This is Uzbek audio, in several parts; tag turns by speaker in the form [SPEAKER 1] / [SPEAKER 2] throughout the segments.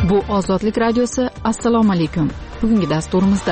[SPEAKER 1] Bu Ozodlik radiosi. Assalomu alaykum. Bugungi dasturimizda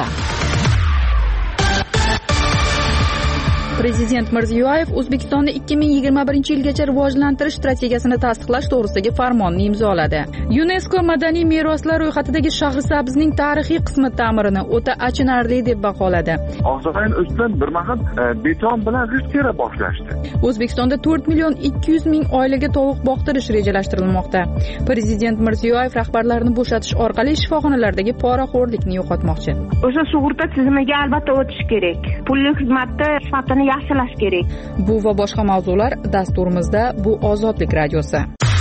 [SPEAKER 1] Prezident Mirziyoyev O'zbekistonda 2021-yilgacha rivojlantirish strategiyasini tasdiqlash to'g'risidagi farmonni imzoladi. UNESCO madaniy meroslar ro'yxatidagi Shahrisabzning tarixiy qismi ta'mirini o'ta achinarli deb baholadi.
[SPEAKER 2] Oqsaroy ustidan bir mahal beton bilan g'isht tera boshlashdi.
[SPEAKER 1] O'zbekistonda 4.200.000 oilaga tovuq boqtirish rejalashtirilmoqda. Prezident Mirziyoyev rahbarlarni bo'shatish orqali shifoxonalardagi poraxo'rlikni yo'qotmoqchi.
[SPEAKER 3] O'sha sug'urta tizimiga albatta o'tish kerak. Pulli xizmatda sifatini yaxshilash kerak.
[SPEAKER 1] Bu va boshqa mavzular dasturimizda. Bu Ozodlik radiosi.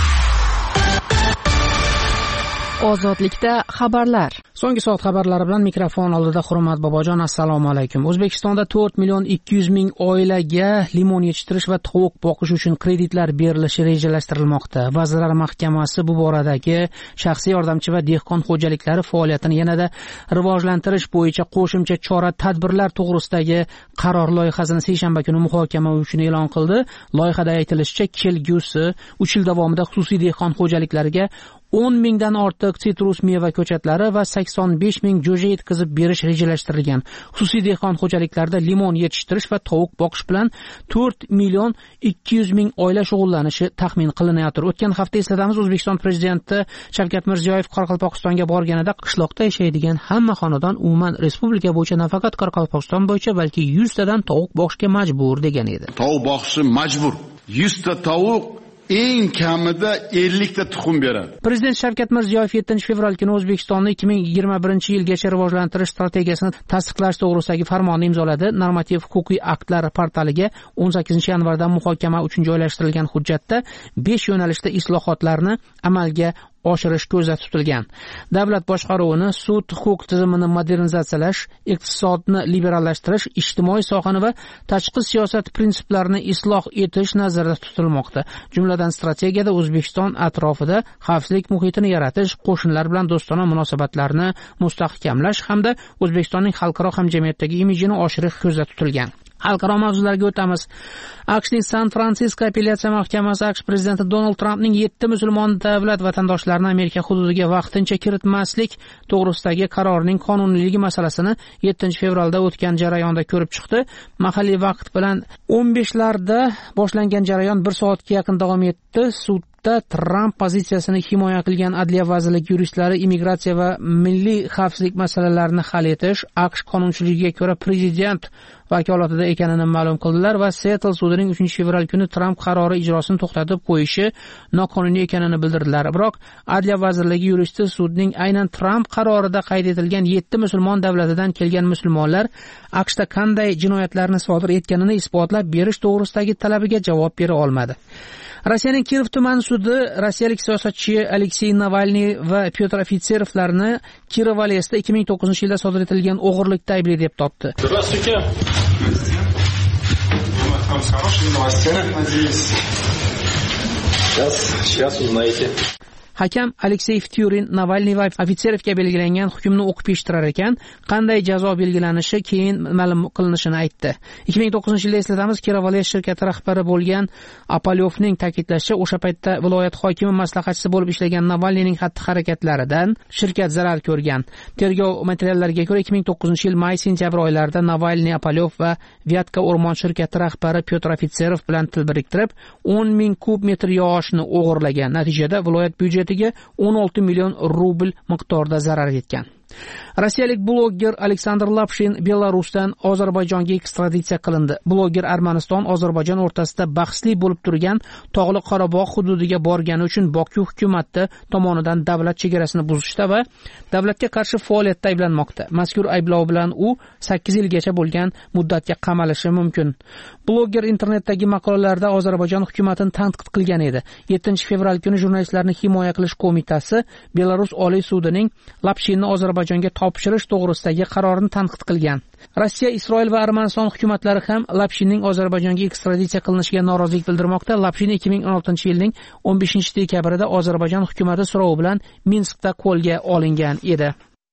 [SPEAKER 1] Ozodlikda xabarlar.
[SPEAKER 4] So'nggi soat xabarlari bilan mikrofon oldida Hurmat Bobojon. Assalomu alaykum. O'zbekistonda 4.200.000 oilaga limon yetishtirish va tovuq boqish uchun kreditlar berilishi rejalashtirilmoqda. Vazirlar Mahkamasi bu boradagi shaxsiy yordamchi va dehqon xo'jaliklari faoliyatini yanada rivojlantirish bo'yicha qo'shimcha chora-tadbirlar to'g'risidagi qaror loyihasini seshanba kuni muhokama uchun e'lon qildi. Loyihada aytilishicha, kelgusi 3 yil davomida xususiy dehqon xo'jaliklariga 10.000 dan ortiq sitrus meva ko'chatlari va 85.000 jo'ja yetkazib berish rejalashtirilgan. Xususiy dehqon xo'jaliklarida limon yetishtirish va tovuq boqish bilan 4.200.000 oila shug'ullanishi taxmin qilinyapti. O'tgan hafta eslatamiz, O'zbekiston prezidenti Shavkat Mirziyoyev Qoraqalpog'istonga borganida qishloqda yashaydigan hamma xonadon umuman respublika bo'yicha nafaqat Qoraqalpog'iston bo'yicha, balki 100 tadan tovuq boqishga majbur degan edi.
[SPEAKER 5] Tovuq boqishi majbur. 100 ta tovuq eng kamida 50 ta tuxum beradi.
[SPEAKER 4] Prezident Shavkat Mirziyoyev 7-fevral kuni O'zbekistonni 2021-yilgacha rivojlantirish strategiyasini tasdiqlash to'g'risidagi farmonni imzoladi. Normativ-huquqiy aktlar portaliga 18-yanvarda muhokama uchun joylashtirilgan hujjatda 5 yo'nalishda islohotlarni amalga oshirish ko'zda tutilgan. Davlat boshqaruvini, sud huquq tizimini modernizatsiyalash, iqtisodni liberallashtirish, ijtimoiy sohani va tashqi siyosat prinsiplarini isloh etish nazarda tutilmoqda. Jumladan strategiyada O'zbekiston atrofida xavfsizlik muhitini yaratish, qo'shnilar bilan do'stona munosabatlarni mustahkamlash hamda O'zbekistonning xalqaro hamjamiyatdagi imijini oshirish ko'zda tutilgan. Xalqaro mavzularga o'tamiz. AQShning San-Fransisko apellyatsiya mahkamasi AQSh prezidenti Donald Trampning 7 musulmon davlat vatandoshlarini Amerika hududiga vaqtincha kiritmaslik to'g'risidagi qarorining qonuniyligi masalasini 7-fevralda o'tgan jarayonda ko'rib chiqdi. Mahalliy vaqt bilan 15larda boshlangan jarayon 1 soatga yaqin davom etdi. Sudda Tramp pozitsiyasini himoya qilgan Adliya vazirligi yuristlari immigratsiya va milliy xavfsizlik masalalarini hal etish AQSh qonunchiligiga ko'ra prezident vakolatida ekanini ma'lum qildilar va Seattle sudining 3-fevral kuni Tramp qarori ijrosini to'xtatib qo'yishi noqonuniy ekanini bildirdilar. Biroq Adliya vazirligi yuristi sudning aynan Tramp qarorida qayd etilgan 7 musulmon davlatidan kelgan musulmonlar AQShda qanday jinoyatlarni sodir etganini isbotlab berish to'g'risidagi talabiga javob bera olmadi. Rossiyaning Kiyev tuman sudi rossiyalik siyosatchi Aleksey Navalniy va Pyotr Ofitserovlarni Kirovalesda 2009-yilda sodir etilgan o'g'irlikda aybli deb topdi.
[SPEAKER 6] Здравствуйте. Хорошие новости. Сейчас узнаете.
[SPEAKER 4] Hakam Aleksey Tyurin Navalniy va Ofitserovga belgilangan hukmni o'qib eshittirar ekan, qanday jazo belgilanishi keyin ma'lum qilinishini aytdi. 2009-yilda eslatamiz, Kirovales shirkati rahbari bo'lgan Apolyovning ta'kidlashicha, o'sha paytda viloyat hokimi maslahatchisi bo'lib ishlagan Navalniyning xatti-harakatlaridan shirkat zarar ko'rgan. Tergov materiallariga ko'ra 2009-yil may-sentyabr oylarida Navalniy, Apolyov va Vyatka o'rmon shirkati rahbari Pyotr Ofitserov bilan til biriktirib 10.000 kub metr yog'ochni o'g'irlagan. Natijada viloyat byudjetiga 16 million rubl miqdorida zarar yetgan. Rossiyalik bloger Aleksandr Lapshin Belarusdan Ozarbayjonga ekstraditsiya qilindi. Bloger Armaniston Ozarbayjon o'rtasida bahsli bo'lib turgan Tog'li Qorabog' hududiga borgani uchun Boku hukumati tomonidan davlat chegarasini buzishda va davlatga qarshi faoliyatda ayblanmoqda. Mazkur ayblov bilan u 8 yilgacha bo'lgan muddatga qamalishi mumkin. Bloger internetdagi maqolalarda Ozarbayjon hukumatini tanqid qilgan edi. 7-fevral kuni Jurnalistlarni himoya qilish qo'mitasi Belarus Oliy sudining Lapshinni Ozarbayjonga topshirish to'g'risidagi qarorini tanqid qilgan. Rossiya, Isroil va Armaniston hukumatlari ham Lapshinning Ozarbayjonga ekstraditsiya qilinishiga norozilik bildirmoqda. Lapshin 2016-yilning 15-dekabrida Ozarbayjon hukumati so'rovi bilan Minskda qo'lga olingan edi.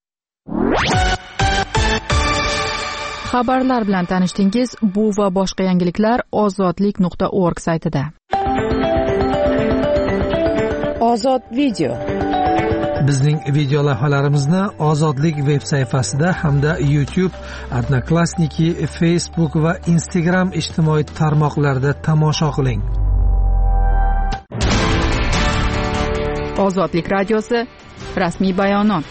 [SPEAKER 1] Xabarlar bilan tanishdingiz. Bu va boshqa yangiliklar ozodlik.org saytida.
[SPEAKER 7] Ozod video. Bizning video lavhalarimizni Ozodlik veb sayfasida hamda YouTube, Odnoklassniki, Facebook va Instagram ijtimoiy tarmoqlarida tomosha qiling.
[SPEAKER 1] Ozodlik radiosi rasmiy bayonot.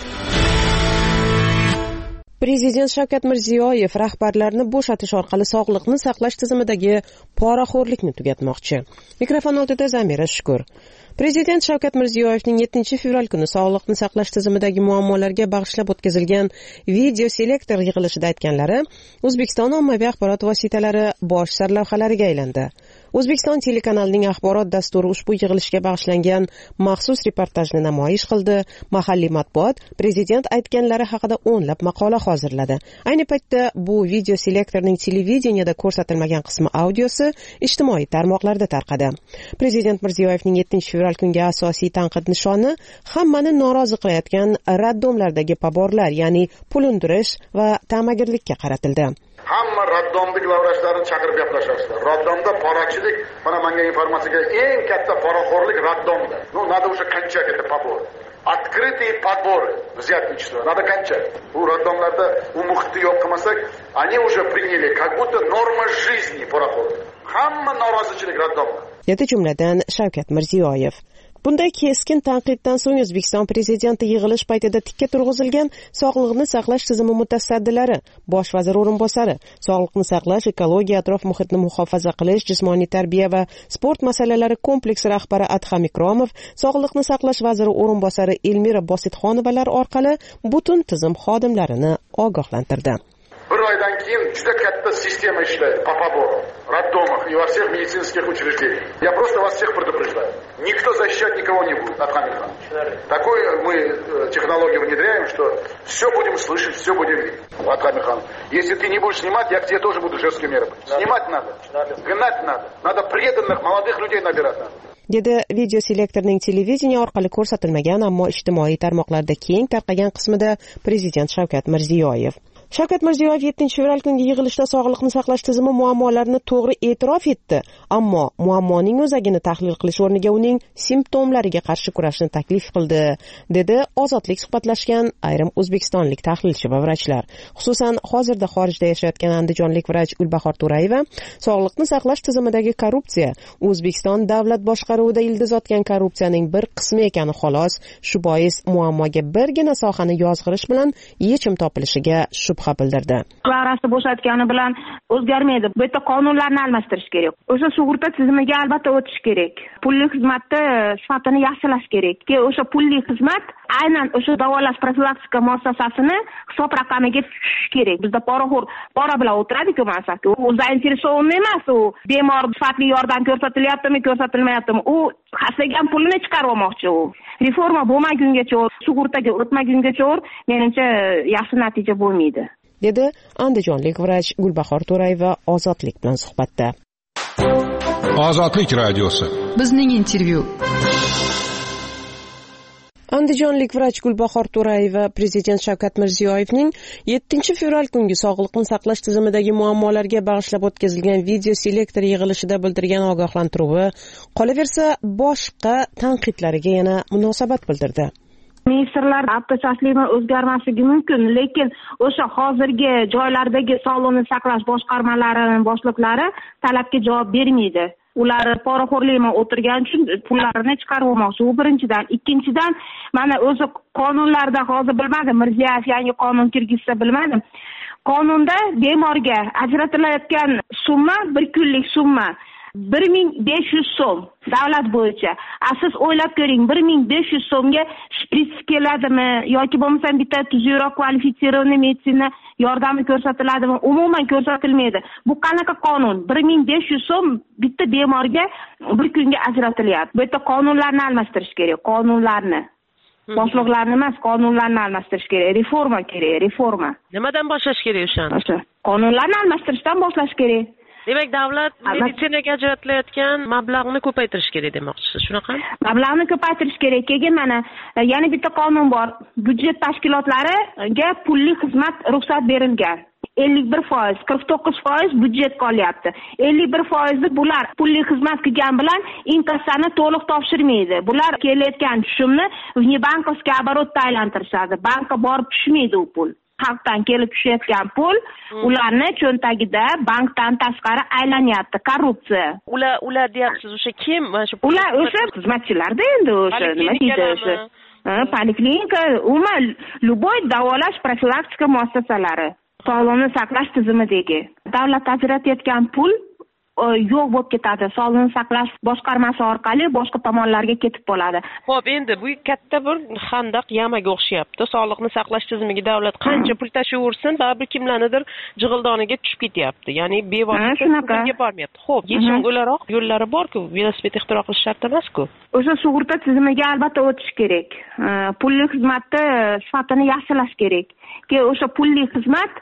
[SPEAKER 8] Prezident Shavkat Mirziyoyev rahbarlarni bo'shatish orqali sog'liqni saqlash tizimidagi poraxo'rlikni tugatmoqchi. Mikrofon oldida Zamira Shukur. Prezident Shavkat Mirziyoyevning 7-fevral kuni sog'liqni saqlash tizimidagi muammolarga bag'ishlab o'tkazilgan video selektor yig'ilishida aytganlari O'zbekiston ommaviy axborot vositalari bosh sarlavhalariga aylandi. O'zbekiston telekanalining axborot dasturi ushbu yig'ilishga bag'ishlangan maxsus reportajni namoyish qildi. Mahalliy matbuot prezident aytganlari haqida o'nlab maqola hozirladi. Ayni paytda bu video selektorning televideniyada ko'rsatilmagan qismi audiosi ijtimoiy tarmoqlarda tarqadi. Prezident Mirziyoyevning 7-fevral kunga asosiy tanqid nishoni hammani norozi qilayotgan raddomlardagi paborlar, ya'ni pul undirish va ta'magirlikka qaratildi.
[SPEAKER 5] Hamma raddomlik lavrashlarini chaqirib gaplashasizlar. Raddomda porachilik, mana menga informatsiyaga eng katta poraxo'rlik raddomda. Надо уже кончать это побор. Открытые поборы взятничество. Надо кончать. Bu raddomlarda u muhitni yo'q qilmasak, они уже приняли как будто норма жизни poraxo'rlik. Hamma norozichilik raddomda.
[SPEAKER 8] Dedi jumladan Shavkat Mirziyoyev. Bunday keskin tanqiddan so'ng O'zbekiston prezidenti yig'ilish paytida tikka turg'izilgan sog'liqni saqlash tizimi mutasaddilari, bosh vazir o'rinbosari, sog'liqni saqlash, ekologiya, atrof muhitni muhofaza qilish, jismoniy tarbiya va sport masalalari kompleksi rahbari Adham Ikromov, sog'liqni saqlash vaziri o'rinbosari Elmira Bositxonovalar orqali butun tizim xodimlarini ogohlantirdi.
[SPEAKER 5] Bir oydan keyin juda katta sistema ishlaydi по побору, роддомах и во всех медицинских учреждениях. Я просто вас всех предупреждаю. Никто защищать никого не будет, Адхам Ильханович. Такую мы технологию внедряем, что все будем слышать, все будем видеть. Адхам Ильханович, если ты не будешь снимать, я к тебе тоже буду жесткие меры. Снимать надо, гнать надо. Надо преданных молодых людей набирать надо.
[SPEAKER 8] Dedi video selektorning televideniya orqali ko'rsatilmagan, ammo ijtimoiy tarmoqlarda keng tarqagan qismida prezident Shavkat Mirziyoyev. Shavkat Mirziyoyev 7-fevral kungi yig'ilishda sog'liqni saqlash tizimi muammolarini to'g'ri e'tirof etdi, ammo muammoning o'zagini tahlil qilish o'rniga uning simptomlariga qarshi kurashni taklif qildi, dedi Ozodlik suhbatlashgan ayrim o'zbekistonlik tahlilchi va vrachlar. Xususan, hozirda xorijda yashayotgan andijonlik vrach Gulbahor To'rayeva sog'liqni saqlash tizimidagi korrupsiya O'zbekiston davlat boshqaruvida ildiz otgan korrupsiyaning bir qismi ekani xolos, shu bois muammoga birgina sohani yozg'irish bilan yechim topilishiga shubha bildirdi.
[SPEAKER 3] Davrasi bo'shatgani bilan o'zgarmaydi. Bu yerda qonunlarni almashtirish kerak. O'sha sug'urta tizimiga albatta o'tish kerak. Pulli xizmatni sifatini yaxshilash kerak. O'sha pulli xizmat aynan o'sha davolash profilaktika muassasasini hisob raqamiga tushishi kerak. Bizda pora bilan o'tiradi-ku masalan. U zainteresovni emas, u bemor sifatli yordam ko'rsatilyaptimi, ko'rsatilmayaptimi. U xastagan pulini chiqarib olmoqchi u. Reforma bo'lmagungacha, sug'urtaga o'tmagungacha menimcha yaxshi natija bo'lmaydi,
[SPEAKER 8] dedi andijonlik vrach Gulbahor To'rayeva Ozodlik bilan suhbatda.
[SPEAKER 9] Ozodlik radiosi.
[SPEAKER 1] Bizning intervyu.
[SPEAKER 8] Andijonlik vrach Gulbahor To'rayeva prezident Shavkat Mirziyoyevning 7-fevral kungi sog'liqni saqlash tizimidagi muammolarga bag'ishlab o'tkazilgan video selektor yig'ilishida bildirgan ogohlantiruvi qolaversa boshqa tanqidlariga yana munosabat bildirdi.
[SPEAKER 3] Ministrlar avtochaslikni o'zgarmasligi mumkin, lekin o'sha hozirgi joylardagi sog'liqni saqlash boshqarmalarining boshliqlari talabga javob bermaydi. Ular poraxo'rlikdan o'tirgan uchun pullarini chiqarib olmoqchi. U birinchidan. Ikkinchidan, mana o'zi qonunlarda hozir bilmadim, Mirziyoyev yangi qonun kirgizsa bilmadim. Qonunda bemorga ajratilayotgan summa 1 kunlik summa 1500 so'm davlat bo'yicha. Siz o'ylab ko'ring, 1500 so'mga shpris keladimi yoki bo'lmasa bitta tuzukroq kvalifitsirованный meditsina yordami ko'rsatiladimi? Umuman ko'rsatilmaydi. Bu qanaqa qonun? 1500 so'm bitta bemorga bir kunga ajratilyapti. Bu yerda qonunlarni almashtirish kerak, qonunlarni. Boshliqlarni emas, qonunlarni almashtirish kerak. Reforma kerak, reforma.
[SPEAKER 10] Nimadan boshlash kerak o'shani?
[SPEAKER 3] Qonunlarni almashtirishdan boshlash kerak.
[SPEAKER 10] Demak, davlat meditsinaga ajratilayotgan mablag'ni ko'paytirish kerak demoqchisiz, shunaqami?
[SPEAKER 3] Mablag'ni ko'paytirish kerak. Keyin mana yana bitta qonun bor. Budjet tashkilotlariga pulli xizmat ruxsat berilgan. 51%, 49% budjetga olyapti. 51% bular pulli xizmat qilgan bilan inkassani to'liq topshirmaydi. Bular kelayotgan tushumni внебанковский оборотga aylantirishadi. Bankka borib tushmaydi u pul. Xalqdan kelib tushayotgan pul ularni cho'ntagida bankdan tashqari aylanyapti. Korrupsiya.
[SPEAKER 10] Ular deyapsiz, o'sha kim?
[SPEAKER 3] Ular o'sha xizmatchilarda endi o'sha nima deydi o'sha. Poliklinika, umuman любой davolash profilaktika muassasalari, sog'liqni saqlash tizimidagi davlat ajratayotgan pul yo'q bo'lib ketadi. Sog'liqni saqlash boshqarmasi orqali boshqa tomonlarga ketib qoladi.
[SPEAKER 10] Xo'p, endi bu katta bir xandaq yamaga o'xshayapti. Sog'liqni saqlash tizimiga davlat qancha pul tashaversin, baribir kimlarnidir jig'ildoniga tushib ketyapti. Ya'ni bevosita bormayapti. Xo'p, yechim o'laroq yo'llari bor-ku, velosiped ixtiro qilish shart emas-ku.
[SPEAKER 3] O'sha sug'urta tizimiga albatta o'tish kerak. Pulli xizmatni sifatini yaxshilash kerak. O'sha pulli xizmat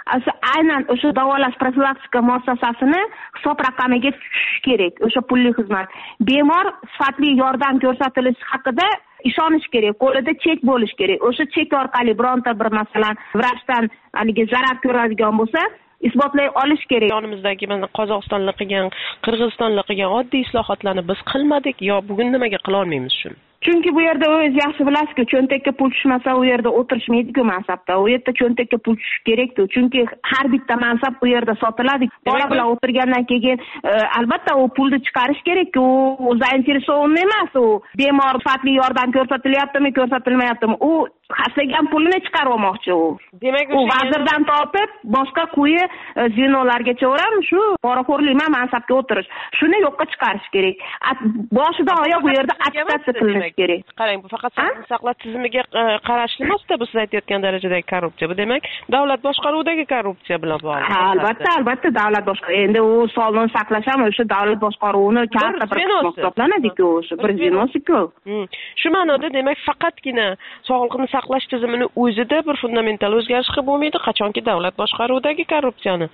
[SPEAKER 3] aynan o'sha davolash profilaktika muassasasini hisob raqamiga tushishi kerak. O'sha pulli xizmat bemor sifatli yordam ko'rsatilishi haqida ishonish kerak. Qo'lida chek bo'lish kerak. O'sha chek orqali bironta bir masalan vrachdan haligi zarar ko'radigan bo'lsa isbotlay olish kerak.
[SPEAKER 10] Yonimizdagi mana Qozog'istonlik qilgan, Qirg'izistonlik qilgan oddiy islohotlarni biz qilmadik yo bugun nimaga qila olmaymiz shuni?
[SPEAKER 3] Chunki bu yerda o'zingiz yaxshi bilasizki, cho'ntakka pul tushmasa u yerda o'tirishmaydi-ku mansabda. U yerda cho'ntakka pul tushishi kerak-ku. Chunki har bitta mansab bu yerda sotiladi. Pora bilan o'tirgandan keyin albatta u pulni chiqarish kerak-ku. U zainteresovani emas, u bemor sifatli yordam ko'rsatilyaptimi, ko'rsatilmayaptimi. U xaslagan pulini chiqarib olmoqchi u.
[SPEAKER 10] Demak,
[SPEAKER 3] u vazirdan tortib boshqa quyi zvenolargacha ham shu poraxo'rlikman mansabga o'tirish. Shuni yo'qqa chiqarish kerak. Boshidan oyoq bu yerda attestatsiya qilinishi kerak.
[SPEAKER 10] Qarang, bu faqat sog'liqni saqlash tizimiga qarashli emas-da, bu siz aytayotgan darajadagi korrupsiya. Bu demak, davlat boshqaruvidagi korrupsiya bilan bog'liq.
[SPEAKER 3] Albatta, davlat boshqaruvi. Endi u sog'liqni saqlash ham o'sha davlat boshqaruvini katta bir qismi hisoblanadi-ku, o'sha bir zvenosi-ku.
[SPEAKER 10] Shu ma'noda demak, faqatgina sog'liqni saqlash tizimini o'zida bir fundamental o'zgarish qilib bo'lmaydi, qachonki davlat boshqaruvidagi korrupsiyani.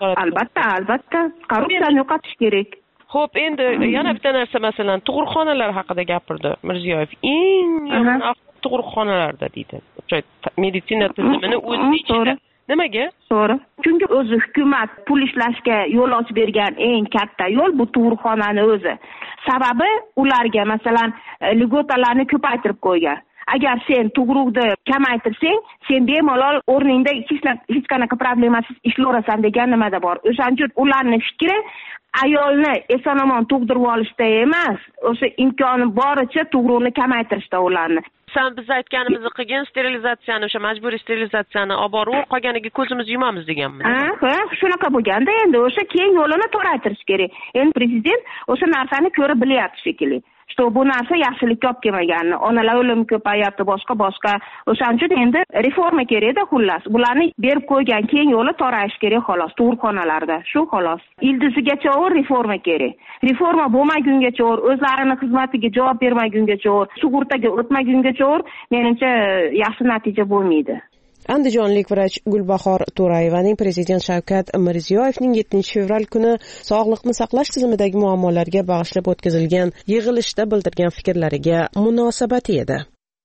[SPEAKER 3] Albatta, korrupsiyani yo'qotish kerak.
[SPEAKER 10] Xo'p, endi yana bitta narsa, masalan, tug'ruqxonalar haqida gapirdi Mirziyoyev. Eng yomon tug'ruqxonalarda deydi. O'sha meditsina tizimini o'zida ichida. Nimaga?
[SPEAKER 3] To'g'ri. Chunki o'zi hukumat pul ishlashga yo'l ochib bergan eng katta yo'l bu tug'ruqxonani o'zi. Sababi ularga masalan ligotalarni ko'paytirib qo'ygan. Agar sen tug'ruqni kamaytirsang, sen bemalol o'rningda hech qanaqa problemasiz ishlayverasan degan nimada bor. O'shaning uchun ularning fikri ayolni eson-omon tug'dirib olishda emas, o'sha imkoni boricha tug'ruqni kamaytirishda ularni.
[SPEAKER 10] Sen biz aytganimizni qilgan sterilizatsiyani, o'sha majburiy sterilizatsiyani olib borib, qolganiga ko'zimiz yumamiz deganmiz.
[SPEAKER 3] Shunaqa bo'lganda endi o'sha keng yo'lini to'g'ritirish kerak. Endi prezident o'sha narsani ko'rib bilyapti shekilli. Что bu narsa yaxshilikka olib kelmaganini, onalar o'limi ko'payapti, boshqa. O'shaning uchun endi reforma kerak-da xullas. Bularni berib qo'ygan keng yo'li to'rayish kerak xolos, tug'ruqxonalarda. Shu xolos. Ildizigacha reforma kerak. Reforma bo'lmagungacha o'zlarini xizmatiga javob bermagungacha sug'urtaga o'tmagungacha menimcha yaxshi natija bo'lmaydi.
[SPEAKER 8] Andijonlik vrach Gulbahor To'rayevaning Prezident Shavkat Mirziyoyevning 7-fevral kuni sog'liqni saqlash tizimidagi muammolarga bag'ishlab o'tkazilgan yig'ilishda bildirgan fikrlariga munosabati edi.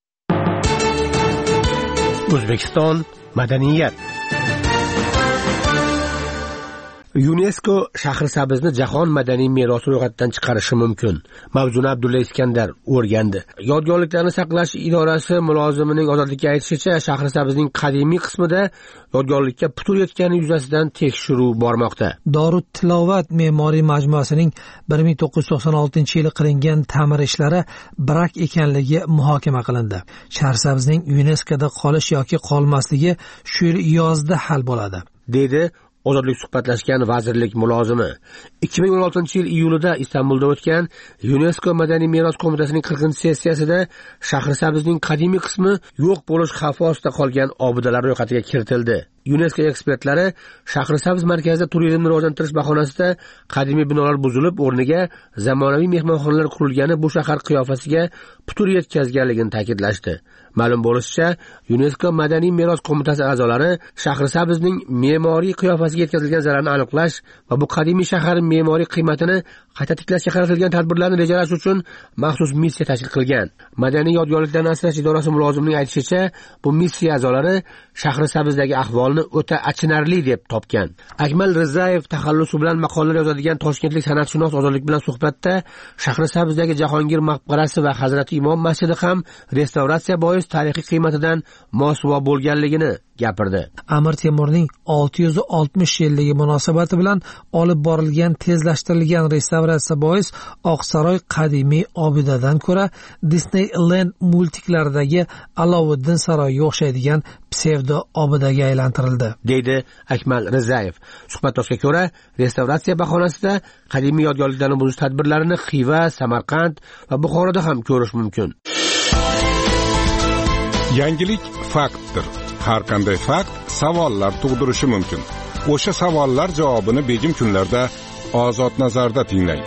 [SPEAKER 11] O'zbekiston madaniyat. UNESCO Shahrisabzni jahon madaniy merosi ro'yxatidan chiqarishi mumkin. Mavzuni Abdulla Iskandar o'rgandi. Yodgorliklarni saqlash idorasi mulozimining ozodlikka aytishicha, Shahrisabzning qadimiy qismida yodgorlikka putur yetgani yuzasidan tekshiruv bormoqda.
[SPEAKER 7] Dorut Tilovat me'moriy majmuasining 1996-yili qilingan ta'mir ishlari brak ekanligi muhokama qilindi. Shahrisabzning UNESCOda qolish yoki qolmasligi shu yil yozda hal bo'ladi, dedi ozodlik suhbatlashgan vazirlik mulozimi. 2016-yil iyulida Istanbulda o'tgan UNESCO madaniy meros qo'mitasining 40-sessiyasida Shahrisabzning qadimiy qismi yo'q bo'lish xavfi ostida qolgan obidalar ro'yxatiga kiritildi. UNESCO ekspertlari Shahrisabz markazida turizmni rivojlantirish bahonasida qadimiy binolar buzilib, o'rniga zamonaviy mehmonxonalar qurilgani bu shahar qiyofasiga putur yetkazganligini ta'kidlashdi. Ma'lum bo'lishicha, UNESCO madaniy meros qo'mitasi a'zolari Shahrisabzning me'moriy qiyofasiga yetkazilgan zararni aniqlash va bu qadimiy shahar me'moriy qiymatini
[SPEAKER 11] qayta tiklashga qaratilgan tadbirlarni rejalash uchun maxsus missiya tashkil qilgan. Madaniy yodgorliklarni asrash idorasi mulozimining aytishicha, bu missiya a'zolari Shahrisabzdagi ahvolni o'ta achinarli deb topgan. Akmal Rizayev taxallusi bilan maqolalar yozadigan toshkentlik san'atshunos Ozodlik bilan suhbatda Shahrisabzdagi Jahongir maqbarasi va Hazrati Imom masjidi ham restavratsiya bois tarixiy qiymatidan mosuvo bo'lganligini gapirdi.
[SPEAKER 7] Amir Temurning 660 yilligi munosabati bilan olib borilgan tezlashtirilgan restavratsiya bois Oqsaroy qadimiy obidadan ko'ra Disneyland multiklaridagi Aloviddin saroyiga o'xshaydigan psevdo obidaga aylantirildi,
[SPEAKER 11] deydi Akmal Rizayev. Suhbatdoshga ko'ra, restavratsiya bahonasida qadimiy yodgorliklarni buzish tadbirlarini Xiva, Samarqand va Buxoroda ham ko'rish mumkin.
[SPEAKER 9] Yangilik faktdir. Har qanday fakt savollar tug'dirishi mumkin. O'sha savollar javobini begim kunlarda Ozod nazarda tinglang.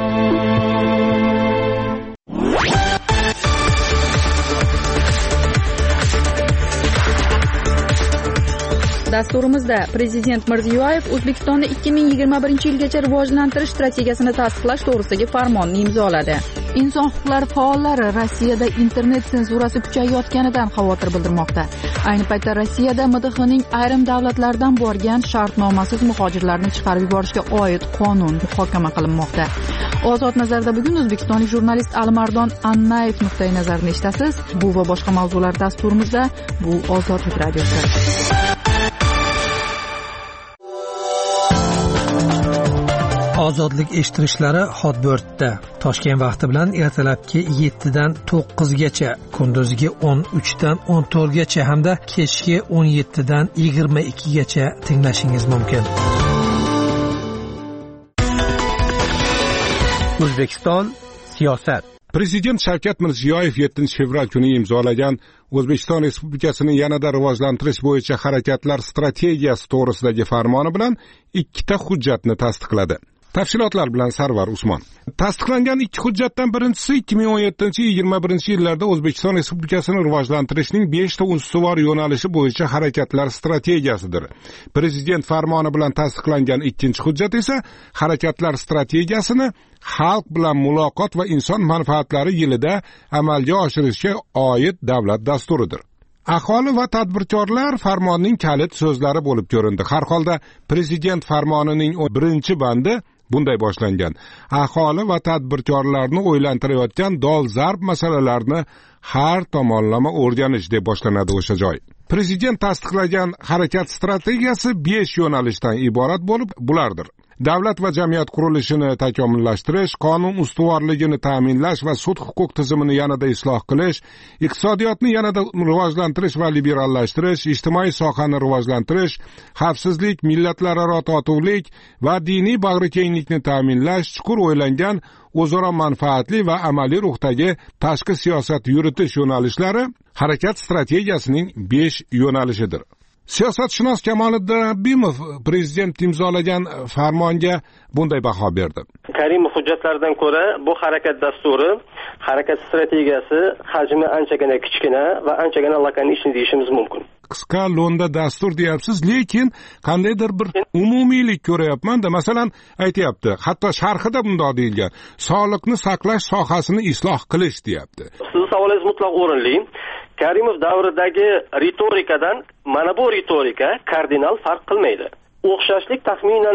[SPEAKER 1] Dasturimizda Prezident Mirziyoyev O'zbekistonni 2021-yilgacha rivojlantirish strategiyasini tasdiqlash to'g'risidagi farmonni imzoladi. Inson huquqlari faollari Rossiyada internet senzurasi kuchayayotganidan xavotir bildirmoqda. Ayni paytda Rossiyada MDHning ayrim davlatlardan borgan shartnomasiz muhojirlarni chiqarib yuborishga oid qonun muhokama qilinmoqda. Ozod nazarda bugun o'zbekistonlik jurnalist Alimardon Annayev nuqtai nazarini eshitasiz. Bu va boshqa mavzular dasturimizda. Bu Ozodlik radiosi.
[SPEAKER 7] Ozodlik eshittirishlari Hotbirtda Toshkent vaqti bilan ertalabki 7 dan 9 gacha, kunduzgi 13 dan 14 gacha hamda kechki 17 dan 22 gacha tinglashingiz mumkin.
[SPEAKER 11] O'zbekiston siyosat.
[SPEAKER 9] Prezident Shavkat Mirziyoyev 7-fevral kuni imzolagan O'zbekiston Respublikasini yanada rivojlantirish bo'yicha harakatlar strategiyasi to'g'risidagi farmoni bilan 2 hujjatni tasdiqladi. Tafsilotlar bilan Sarvar Usmon. Tasdiqlangan 2 hujjatdan birinchisi 2017-21 yillarda O'zbekiston Respublikasini rivojlantirishning 5 ustuvor yo'nalishi bo'yicha harakatlar strategiyasidir. Prezident farmoni bilan tasdiqlangan 2-hujjat esa harakatlar strategiyasini xalq bilan muloqot va inson manfaatlari yilida amalga oshirishga oid davlat dasturidir. Aholi va tadbirkorlar farmonning kalit so'zlari bo'lib ko'rindi. Har holda Prezident farmonining 1-bandi bunday boshlangan. Aholi va tadbirkorlarni o'ylantirayotgan dolzarb masalalarni har tomonlama o'rganish deb boshlanadi o'sha joy. Prezident tasdiqlagan harakat strategiyasi 5 yo'nalishdan iborat bo'lib, bulardir: davlat va jamiyat qurilishini takomillashtirish, qonun ustuvorligini ta'minlash va sud huquq tizimini yanada isloh qilish, iqtisodiyotni yanada rivojlantirish va liberallashtirish, ijtimoiy sohani rivojlantirish, xavfsizlik, millatlararo totuvlik va diniy bag'rikenglikni ta'minlash, chuqur o'ylangan, o'zaro manfaatli va amaliy ruhdagi tashqi siyosat yuritish yo'nalishlari harakat strategiyasining 5 yo'nalishidir. Siyosatshunos Kamoliddin Rabbimov prezident imzolagan farmonga bunday baho berdi.
[SPEAKER 12] Karimov hujjatlaridan ko'ra bu harakat dasturi, harakat strategiyasi hajmi anchagina kichkina va anchagina lokal ishni deyishimiz mumkin.
[SPEAKER 9] Qisqa lo'nda dastur deyapsiz, lekin qandaydir bir umumiylik ko'rayapman-da. Masalan, aytayapti, hatto sharhida bunday deyilgan: sog'liqni saqlash sohasini isloh qilish deyapti.
[SPEAKER 12] Siz savolingiz mutlaq o'rinli. Karimov davridagi ritorikadan mana bu ritorika kardinal farq qilmaydi. O'xshashlik taxminan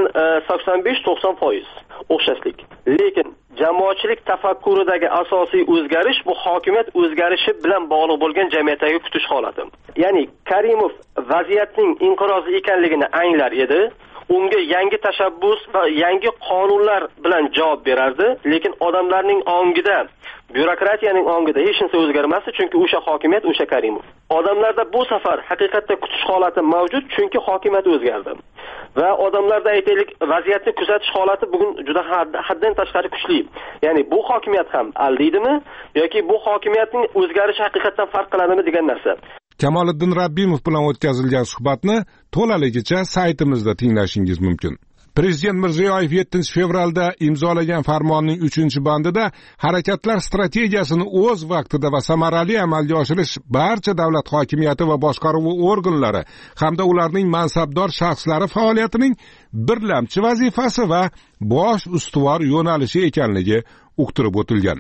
[SPEAKER 12] 85-90% o'xshashlik. Lekin jamoatchilik tafakkuridagi asosiy o'zgarish bu hokimiyat o'zgarishi bilan bog'liq bo'lgan jamiyatdagi kutish holati. Ya'ni Karimov vaziyatning inqirozi ekanligini anglar edi. Unga yangi tashabbus va yangi qonunlar bilan javob berardi, lekin odamlarning ongida, byurokratiyaning ongida hech narsa o'zgarmasdi, chunki o'sha hokimiyat, o'sha Karimov. Odamlarda bu safar haqiqatda kutish holati mavjud, chunki hokimiyat o'zgardi. Va odamlarda aytaylik, vaziyatni kuzatish holati bugun juda haddan tashqari kuchli. Ya'ni bu hokimiyat ham aldaydimi yoki bu hokimiyatning o'zgarishi haqiqatdan farq qiladimi degan narsa.
[SPEAKER 9] Kamoliddin Rabbimov bilan o'tkazilgan suhbatni to'laligicha saytimizda tinglashingiz mumkin. Prezident Mirziyoyev 7-fevralda imzolagan farmonning 3-bandida harakatlar strategiyasini o'z vaqtida va samarali amalga oshirish barcha davlat hokimiyati va boshqaruvi organlari hamda ularning mansabdor shaxslari faoliyatining birlamchi vazifasi va bosh ustuvor yo'nalishi ekanligi uqtirib o'tilgan.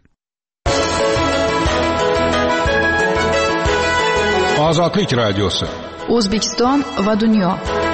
[SPEAKER 9] Ozodlik radiosi.
[SPEAKER 1] O'zbekiston va dunyo.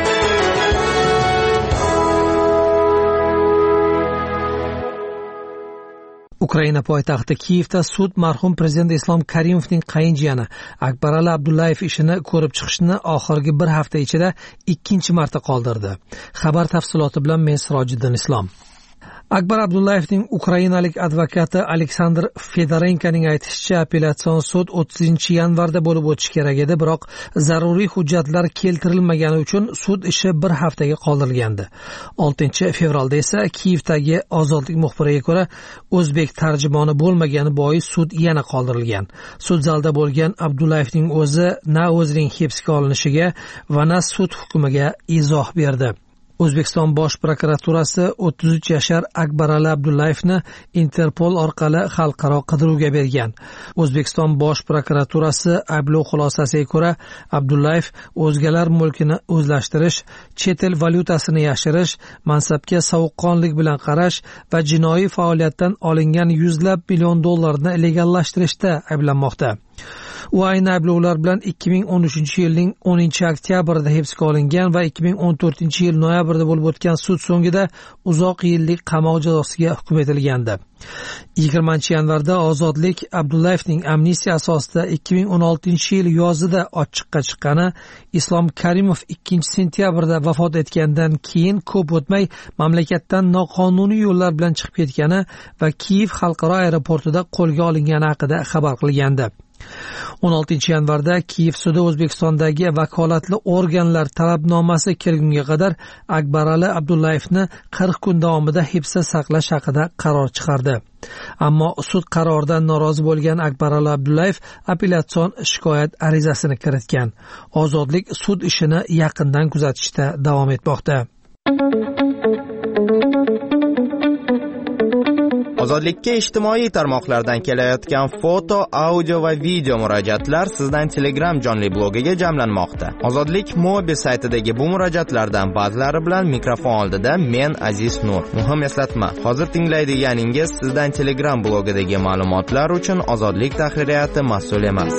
[SPEAKER 7] Ukraina poytaxti Kiyevda sud marhum prezident Islom Karimovning qayinjiyani Akbarali Abdullayev ishini ko'rib chiqishni oxirgi bir hafta ichida 2-marta qoldirdi. Xabar tafsiloti bilan men Sirojiddin Islom. Akbar Abdullayevning ukrainalik advokati Aleksandr Fedorenkoning aytishicha, apellyatsion sud 30-yanvarda bo'lib o'tishi kerak edi, biroq zaruriy hujjatlar keltirilmagani uchun sud ishi bir haftaga qoldirilgandi. 6-fevralda esa Kiyevdagi Ozodlik muxbiriga ko'ra, o'zbek tarjimoni bo'lmagani bois sud yana qoldirilgan. Sud zalida bo'lgan Abdullayevning o'zi na o'zining hibsga olinishiga va na sud hukmiga izoh berdi. O'zbekiston bosh prokuraturasi 33 yashar Akbarali Abdullayevni Interpol orqali xalqaro qidiruvga bergan. O'zbekiston bosh prokuraturasi ayblov xulosasiga ko'ra, Abdullayev o'zgalar mulkini o'zlashtirish, chet el valyutasini yashirish, mansabga sovuqqonlik bilan qarash va jinoiy faoliyatdan olingan yuzlab million dollarni legallashtirishda ayblanmoqda. U ayni ayblovlar bilan 2013-yilning 10-oktyabrida hibsga olingan va 2014-yil noyabrda bo'lib o'tgan sud so'ngida uzoq yillik qamoq jazosiga hukm etilgandi. 20-yanvarda Ozodlik Abdullayevning amnistiya asosida 2016-yil yozida ochiqqa chiqqani, Islom Karimov 2-sentyabrda vafot etgandan keyin ko'p o'tmay mamlakatdan noqonuniy yo'llar bilan chiqib ketgani va Kiyev xalqaro aeroportida qo'lga olingani haqida xabar qilgandi. 16-yanvarda Kiyev sudi O'zbekistondagi vakolatli organlar talabnomasi kelgunga qadar Akbarali Abdullayevni 40 kun davomida hibsda saqlash haqida qaror chiqardi. Ammo sud qaroridan norozi bo'lgan Akbarali Abdullayev apellyatsion shikoyat arizasini kiritgan. Ozodlik sud ishini yaqindan kuzatishda davom etmoqda.
[SPEAKER 13] Ozodlikka ijtimoiy tarmoqlardan kelayotgan foto, audio va video murojaatlar sizdan Telegram jonli blogiga jamlanmoqda. Ozodlik mobil saytidagi bu murojaatlardan ba'zilari bilan mikrofon oldida men Aziz Nur. Muhim eslatma, hozir tinglaydiganingiz sizdan Telegram blogidagi ma'lumotlar uchun Ozodlik tahririyati mas'ul emas.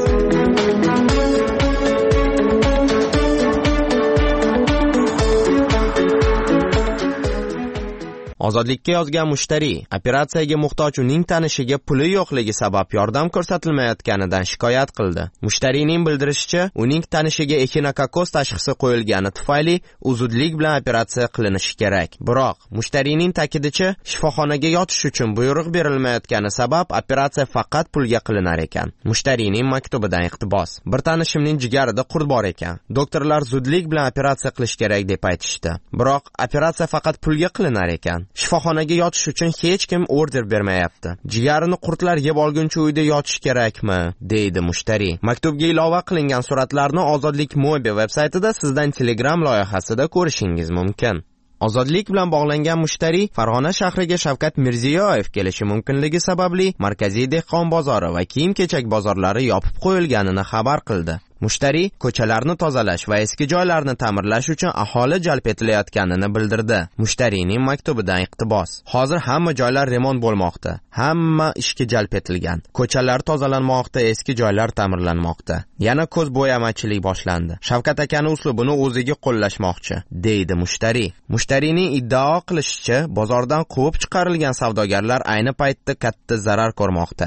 [SPEAKER 13] Ozodlikka yozgan mushtari operatsiyaga muhtoj uning tanishiga puli yo'qligi sabab yordam ko'rsatilmayotganidan shikoyat qildi. Mushtarining bildirishicha, uning tanishiga echinokokos tashxisi qo'yilgani tufayli zudlik bilan operatsiya qilinishi kerak. Biroq, mushtarining ta'kidicha, shifoxonaga yotish uchun buyruq berilmayotgani sabab operatsiya faqat pulga qilinar ekan. Mushtarining maktubidan iqtibos. Bir tanishimning jigarida qurt bor ekan. Doktorlar zudlik bilan operatsiya qilish kerak deb aytishdi. Biroq, operatsiya faqat pulga qilinar ekan. Shifoxonaga yotish uchun hech kim order bermayapti. Jigarini qurtlar yeb olguncha uyda yotish kerakmi, deydi mushtari. Maktubga ilova qilingan suratlarni Ozodlik mobil veb-saytida sizdan Telegram loyihasida ko'rishingiz mumkin. Ozodlik bilan bog'langan mushtari Farg'ona shahriga Shavkat Mirziyoyev kelishi mumkinligi sababli markaziy dehqon bozori va kiyim-kechak bozorlari yopib qo'yilganini xabar qildi. Mushtari ko'chalarni tozalash va eski joylarni ta'mirlash uchun aholi jalb etilayotganini bildirdi. Mushtarining maktubidan iqtibos. Hozir hamma joylar remont bo'lmoqda. Hamma ishga jalb etilgan. Ko'chalar tozalanmoqda, eski joylar ta'mirlanmoqda. Yana ko'z bo'yamachilik boshlandi. Shavkat akaning uslubini o'ziga qo'llashmoqchi, deydi mushtari. Mushtarining iddao qilishicha, bozordan quvib chiqarilgan savdogarlar ayni paytda katta zarar ko'rmoqda.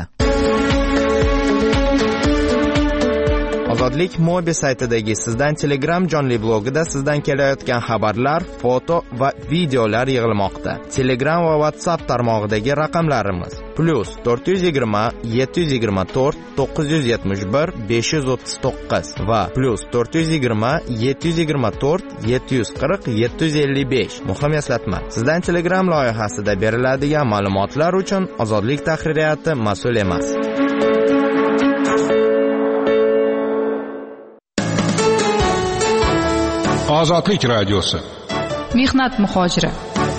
[SPEAKER 13] Ozodlik mobil saytidagi sizdan Telegram jonli blogida sizdan kelayotgan xabarlar, foto va videolar yig'ilmoqda. Telegram va WhatsApp tarmog'idagi raqamlarimiz +420 724 971 539 va +420 724 740 755. Muhim eslatma, sizdan Telegram loyihasida beriladigan ma'lumotlar uchun Ozodlik tahririyati mas'ul emas.
[SPEAKER 9] Ozodlik radiosi.
[SPEAKER 1] Mehnat muhojiri.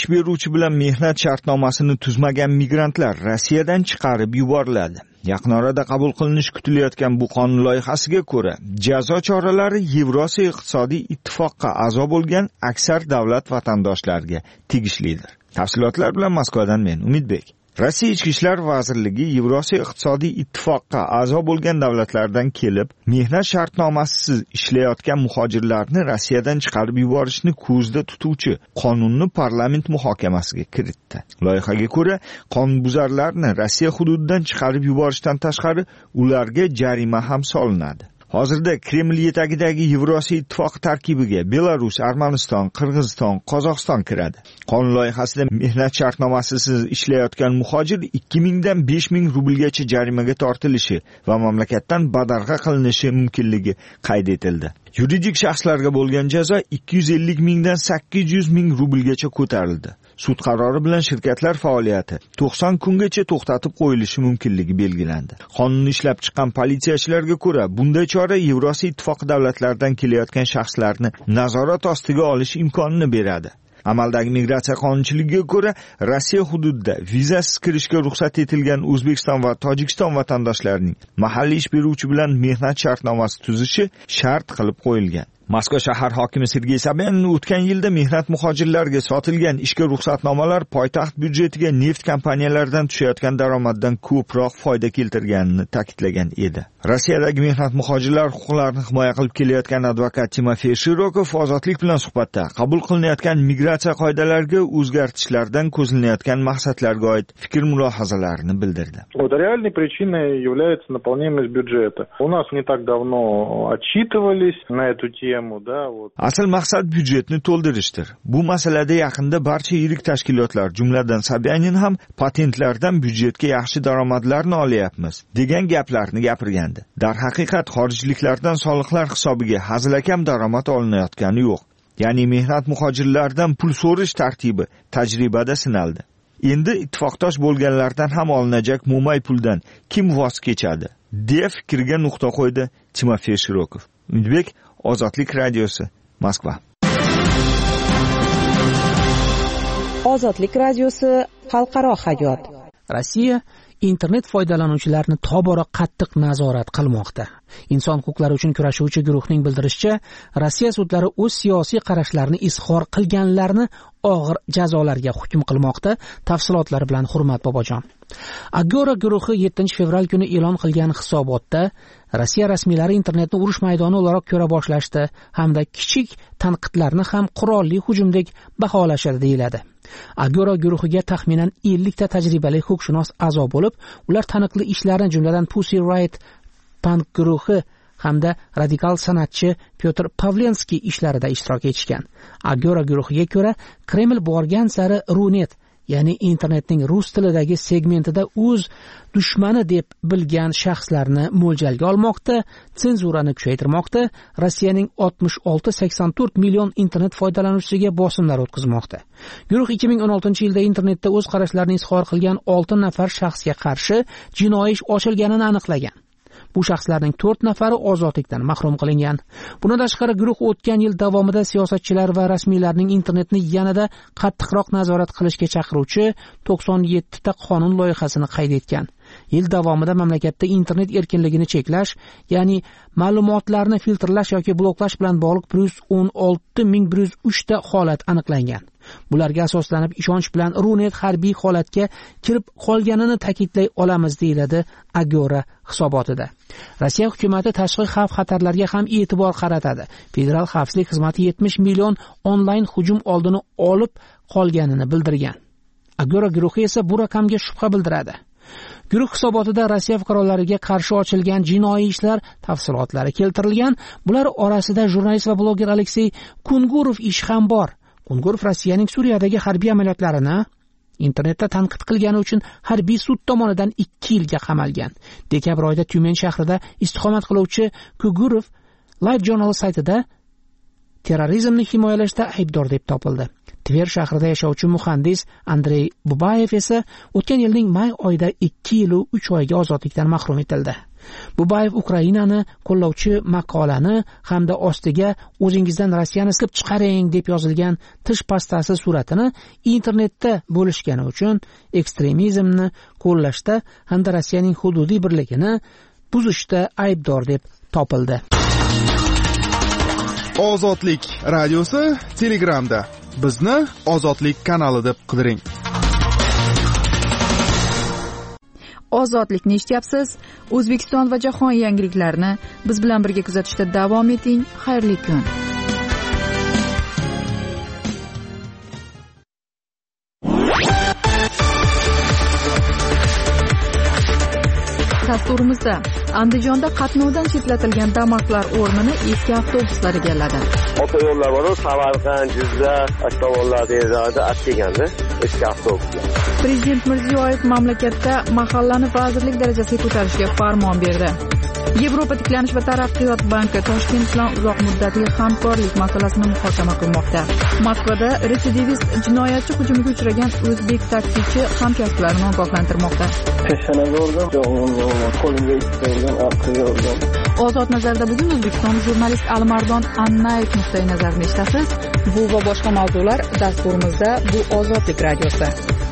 [SPEAKER 14] ish beruvchi bilan mehnat shartnomasini tuzmagan migrantlar Rossiyadan chiqarib yuboriladi. Yaqin orada qabul qilinishi kutilayotgan bu qonun loyihasiga ko'ra, jazo choralari Yevrosiyo iqtisodiy ittifoqqa a'zo bo'lgan aksar davlat vatandoshlariga tegishlidir. Tafsilotlar bilan Moskvadan men Umidbek. Rossiya Ichki ishlar vazirligi Yevrosiyo iqtisodiy ittifoqqa a'zo bo'lgan davlatlardan kelib, mehnat shartnomasisiz ishlayotgan muhojirlarni Rossiyadan chiqarib yuborishni ko'zda tutuvchi qonunni parlament muhokamasiga kiritdi. Loyihaga ko'ra, qonunbuzarlarni Rossiya hududidan chiqarib yuborishdan tashqari, ularga jarima ham solinadi. Hozirda Kreml etagidagi Yevrosiyo ittifoqi tarkibiga Belarus, Armaniston, Qirg'iziston, Qozog'iston kiradi. Qonun loyihasida mehnat shartnomasisiz ishlayotgan muhojir 2000 dan 5000 rublgacha jarimaga tortilishi va mamlakatdan badarg'a qilinishi mumkinligi qayd etildi. Yuridik shaxslarga bo'lgan jazo 250 mingdan 800 ming rublgacha ko'tarildi. Sud qarori bilan shirkatlar faoliyati 90 kungacha to'xtatib qo'yilishi mumkinligi belgilandi. Qonunni ishlab chiqqan politsiyachilarga ko'ra, bunday chora Yevrosiyo ittifoqi davlatlaridan kelayotgan shaxslarni nazorat ostiga olish imkonini beradi. Amaldagi migratsiya qonunchiligiga ko'ra, Rossiya hududida vizasiz kirishga ruxsat etilgan O'zbekiston va Tojikiston vatandoshlarining mahalliy ish beruvchi bilan mehnat shartnomasi tuzishi shart qilib qo'yilgan. Moskva shahar hokimi Sergey Sobyanin o'tgan yilda mehnat muhojirlariga sotilgan ishga ruxsatnomalar poytaxt byudjetiga neft kompaniyalaridan tushayotgan daromaddan ko'proq foyda keltirganini ta'kidlagan edi. Rossiyadagi mehnat muhojirlar huquqlarini himoya qilib kelayotgan advokat Timofey Shirokov ozodlik bilan suhbatda qabul qilinayotgan migratsiya qoidalariga o'zgartishlardan ko'zlanayotgan maqsadlarga oid fikr-mulohazalarini bildirdi.
[SPEAKER 15] Вот реальной причиной является наполняемость бюджета. У нас не так давно отчитывались на эту тему.
[SPEAKER 14] Asl maqsad byudjetni to'ldirishdir. Bu masalada yaqinda barcha yirik tashkilotlar, jumladan Sobyanin ham patentlardan byudjetga yaxshi daromadlarni olyapmiz degan gaplarni gapirgandi. Darhaqiqat xorijliklardan soliqlar hisobiga hazilakam daromad olinayotgani yo'q. Ya'ni mehnat muhojirlardan pul so'rish tartibi tajribada sinaldi. Endi ittifoqdosh bo'lganlardan ham olinajak mo'may puldan kim voz kechadi? deya fikrga nuqta qo'ydi Timofey Shirokov. Umidbek, Ozodlik radiosi, Moskva.
[SPEAKER 8] Ozodlik radiosi, xalqaro hayot.
[SPEAKER 4] Rossiya internet foydalanuvchilarini tobora qattiq nazorat qilmoqda. Inson huquqlari uchun kurashuvchi guruhning bildirishicha, Rossiya sudlari o'z siyosiy qarashlarini izhor qilganlarni og'ir jazolarga hukm qilmoqda. Tafsilotlari bilan Hurmat Bobojon. Agora guruhi 7-fevral kuni e'lon qilgan hisobotda Rossiya rasmiylari internetni urush maydoni o'laroq ko'ra boshlashdi hamda kichik tanqidlarni ham qurolli hujumdek baholashadi deyiladi. Agora guruhiga taxminan 50 ta tajribali huquqshunos a'zo bo'lib, ular taniqli ishlarni jumladan Pussy Riot punk guruhi hamda radikal san'atchi Pyotr Pavlenskiy ishlarida ishtirok etishgan. Agora guruhiga ko'ra, Kreml borgan sari Runet, ya'ni internetning rus tilidagi segmentida o'z dushmani deb bilgan shaxslarni mo'ljalga olmoqda, senzurani kuchaytirmoqda, Rossiyaning 66-84 million internet foydalanuvchisiga bosimlar o'tkazmoqda. Guruh 2016-yilda internetda o'z qarashlarini izhor qilgan 6 nafar shaxsga qarshi jinoiy ish ochilganini aniqlagan. Bu shaxslarning 4 nafari ozodlikdan mahrum qilingan. Bundan tashqari guruh o'tgan yil davomida siyosatchilar va rasmiylarning internetni yanada qattiqroq nazorat qilishga chaqiruvchi 97 ta qonun loyihasini qayd etgan. Yil davomida mamlakatda internet erkinligini cheklash, ya'ni ma'lumotlarni filtrlash yoki bloklash bilan bog'liq 16103 ta holat aniqlangan. Bularga asoslanib ishonch bilan Runet harbiy holatga kirib qolganini ta'kidlay olamiz deyiladi Agora hisobotida. Rossiya hukumati tashqi xavf-xatarlarga ham e'tibor qaratadi. Federal xavfsizlik xizmati 70 million onlayn hujum oldini olib qolganini bildirgan. Agora guruhi esa bu raqamga shubha bildiradi. Guruh hisobotida Rossiya fuqarolariga qarshi ochilgan jinoiy ishlar tafsilotlari keltirilgan. Bular orasida jurnalist va bloger Aleksey Kungurov ish ham bor. Kungurov Rossiyaning Suriyadagi harbiy amaliyotlarini internetda tanqid qilgani uchun harbiy sud tomonidan 2 yilga qamalgan. Dekabr oyida Tyumen shahrida istiqomat qiluvchi Kungurov Live Journal saytida terrorizmni himoyalashda aybdor deb topildi. Tver shahrida yashovchi muhandis Andrey Bubayev esa o'tgan yilning may oyida 2 yil 3 oyga ozodlikdan mahrum etildi. Bubayev Ukrainani qo'llovchi maqolani hamda ostiga o'zingizdan Rossiyani silib chiqaring deb yozilgan tish pastasi suratini internetda bo'lishgani uchun ekstremizmni qo'llashda hamda Rossiyaning hududiy birligini buzishda aybdor deb topildi.
[SPEAKER 16] Ozodlik radiosi Telegramda. Bizni Ozodlik kanali deb qidiring.
[SPEAKER 1] Ozodlikni eshityapsiz. O'zbekiston va jahon yangiliklarini biz bilan birga kuzatishda davom eting. Xayrli kun. Dasturimizda Andijonda qatnovdan chetlatilgan Damas'lar o'rnini eski avtobuslar egalladi.
[SPEAKER 17] Otoyo'llar bor, Samarqand, Jizzax, avtoyo'llar derazada atganda eski avtobuslar.
[SPEAKER 1] Prezident Mirziyoyev mamlakatda mahallani vazirlik darajasiga ko'tarishga farmon berdi. Yevropa tiklanish va taraqqiyot banki Toshkent bilan uzoq muddatli hamkorlik masalasini muhokama qilmoqda. Moskvada retsidivist jinoyatchi hujumiga uchragan o'zbek taksichi hamkasblarini ogohlantirmoqda. Ozod nazarda bugun O'zbekiston jurnalist Alimardon Annayev nuqtai nazarini eshitasiz. Bu va boshqa mavzular dasturimizda. Bu Ozodlik radiosi.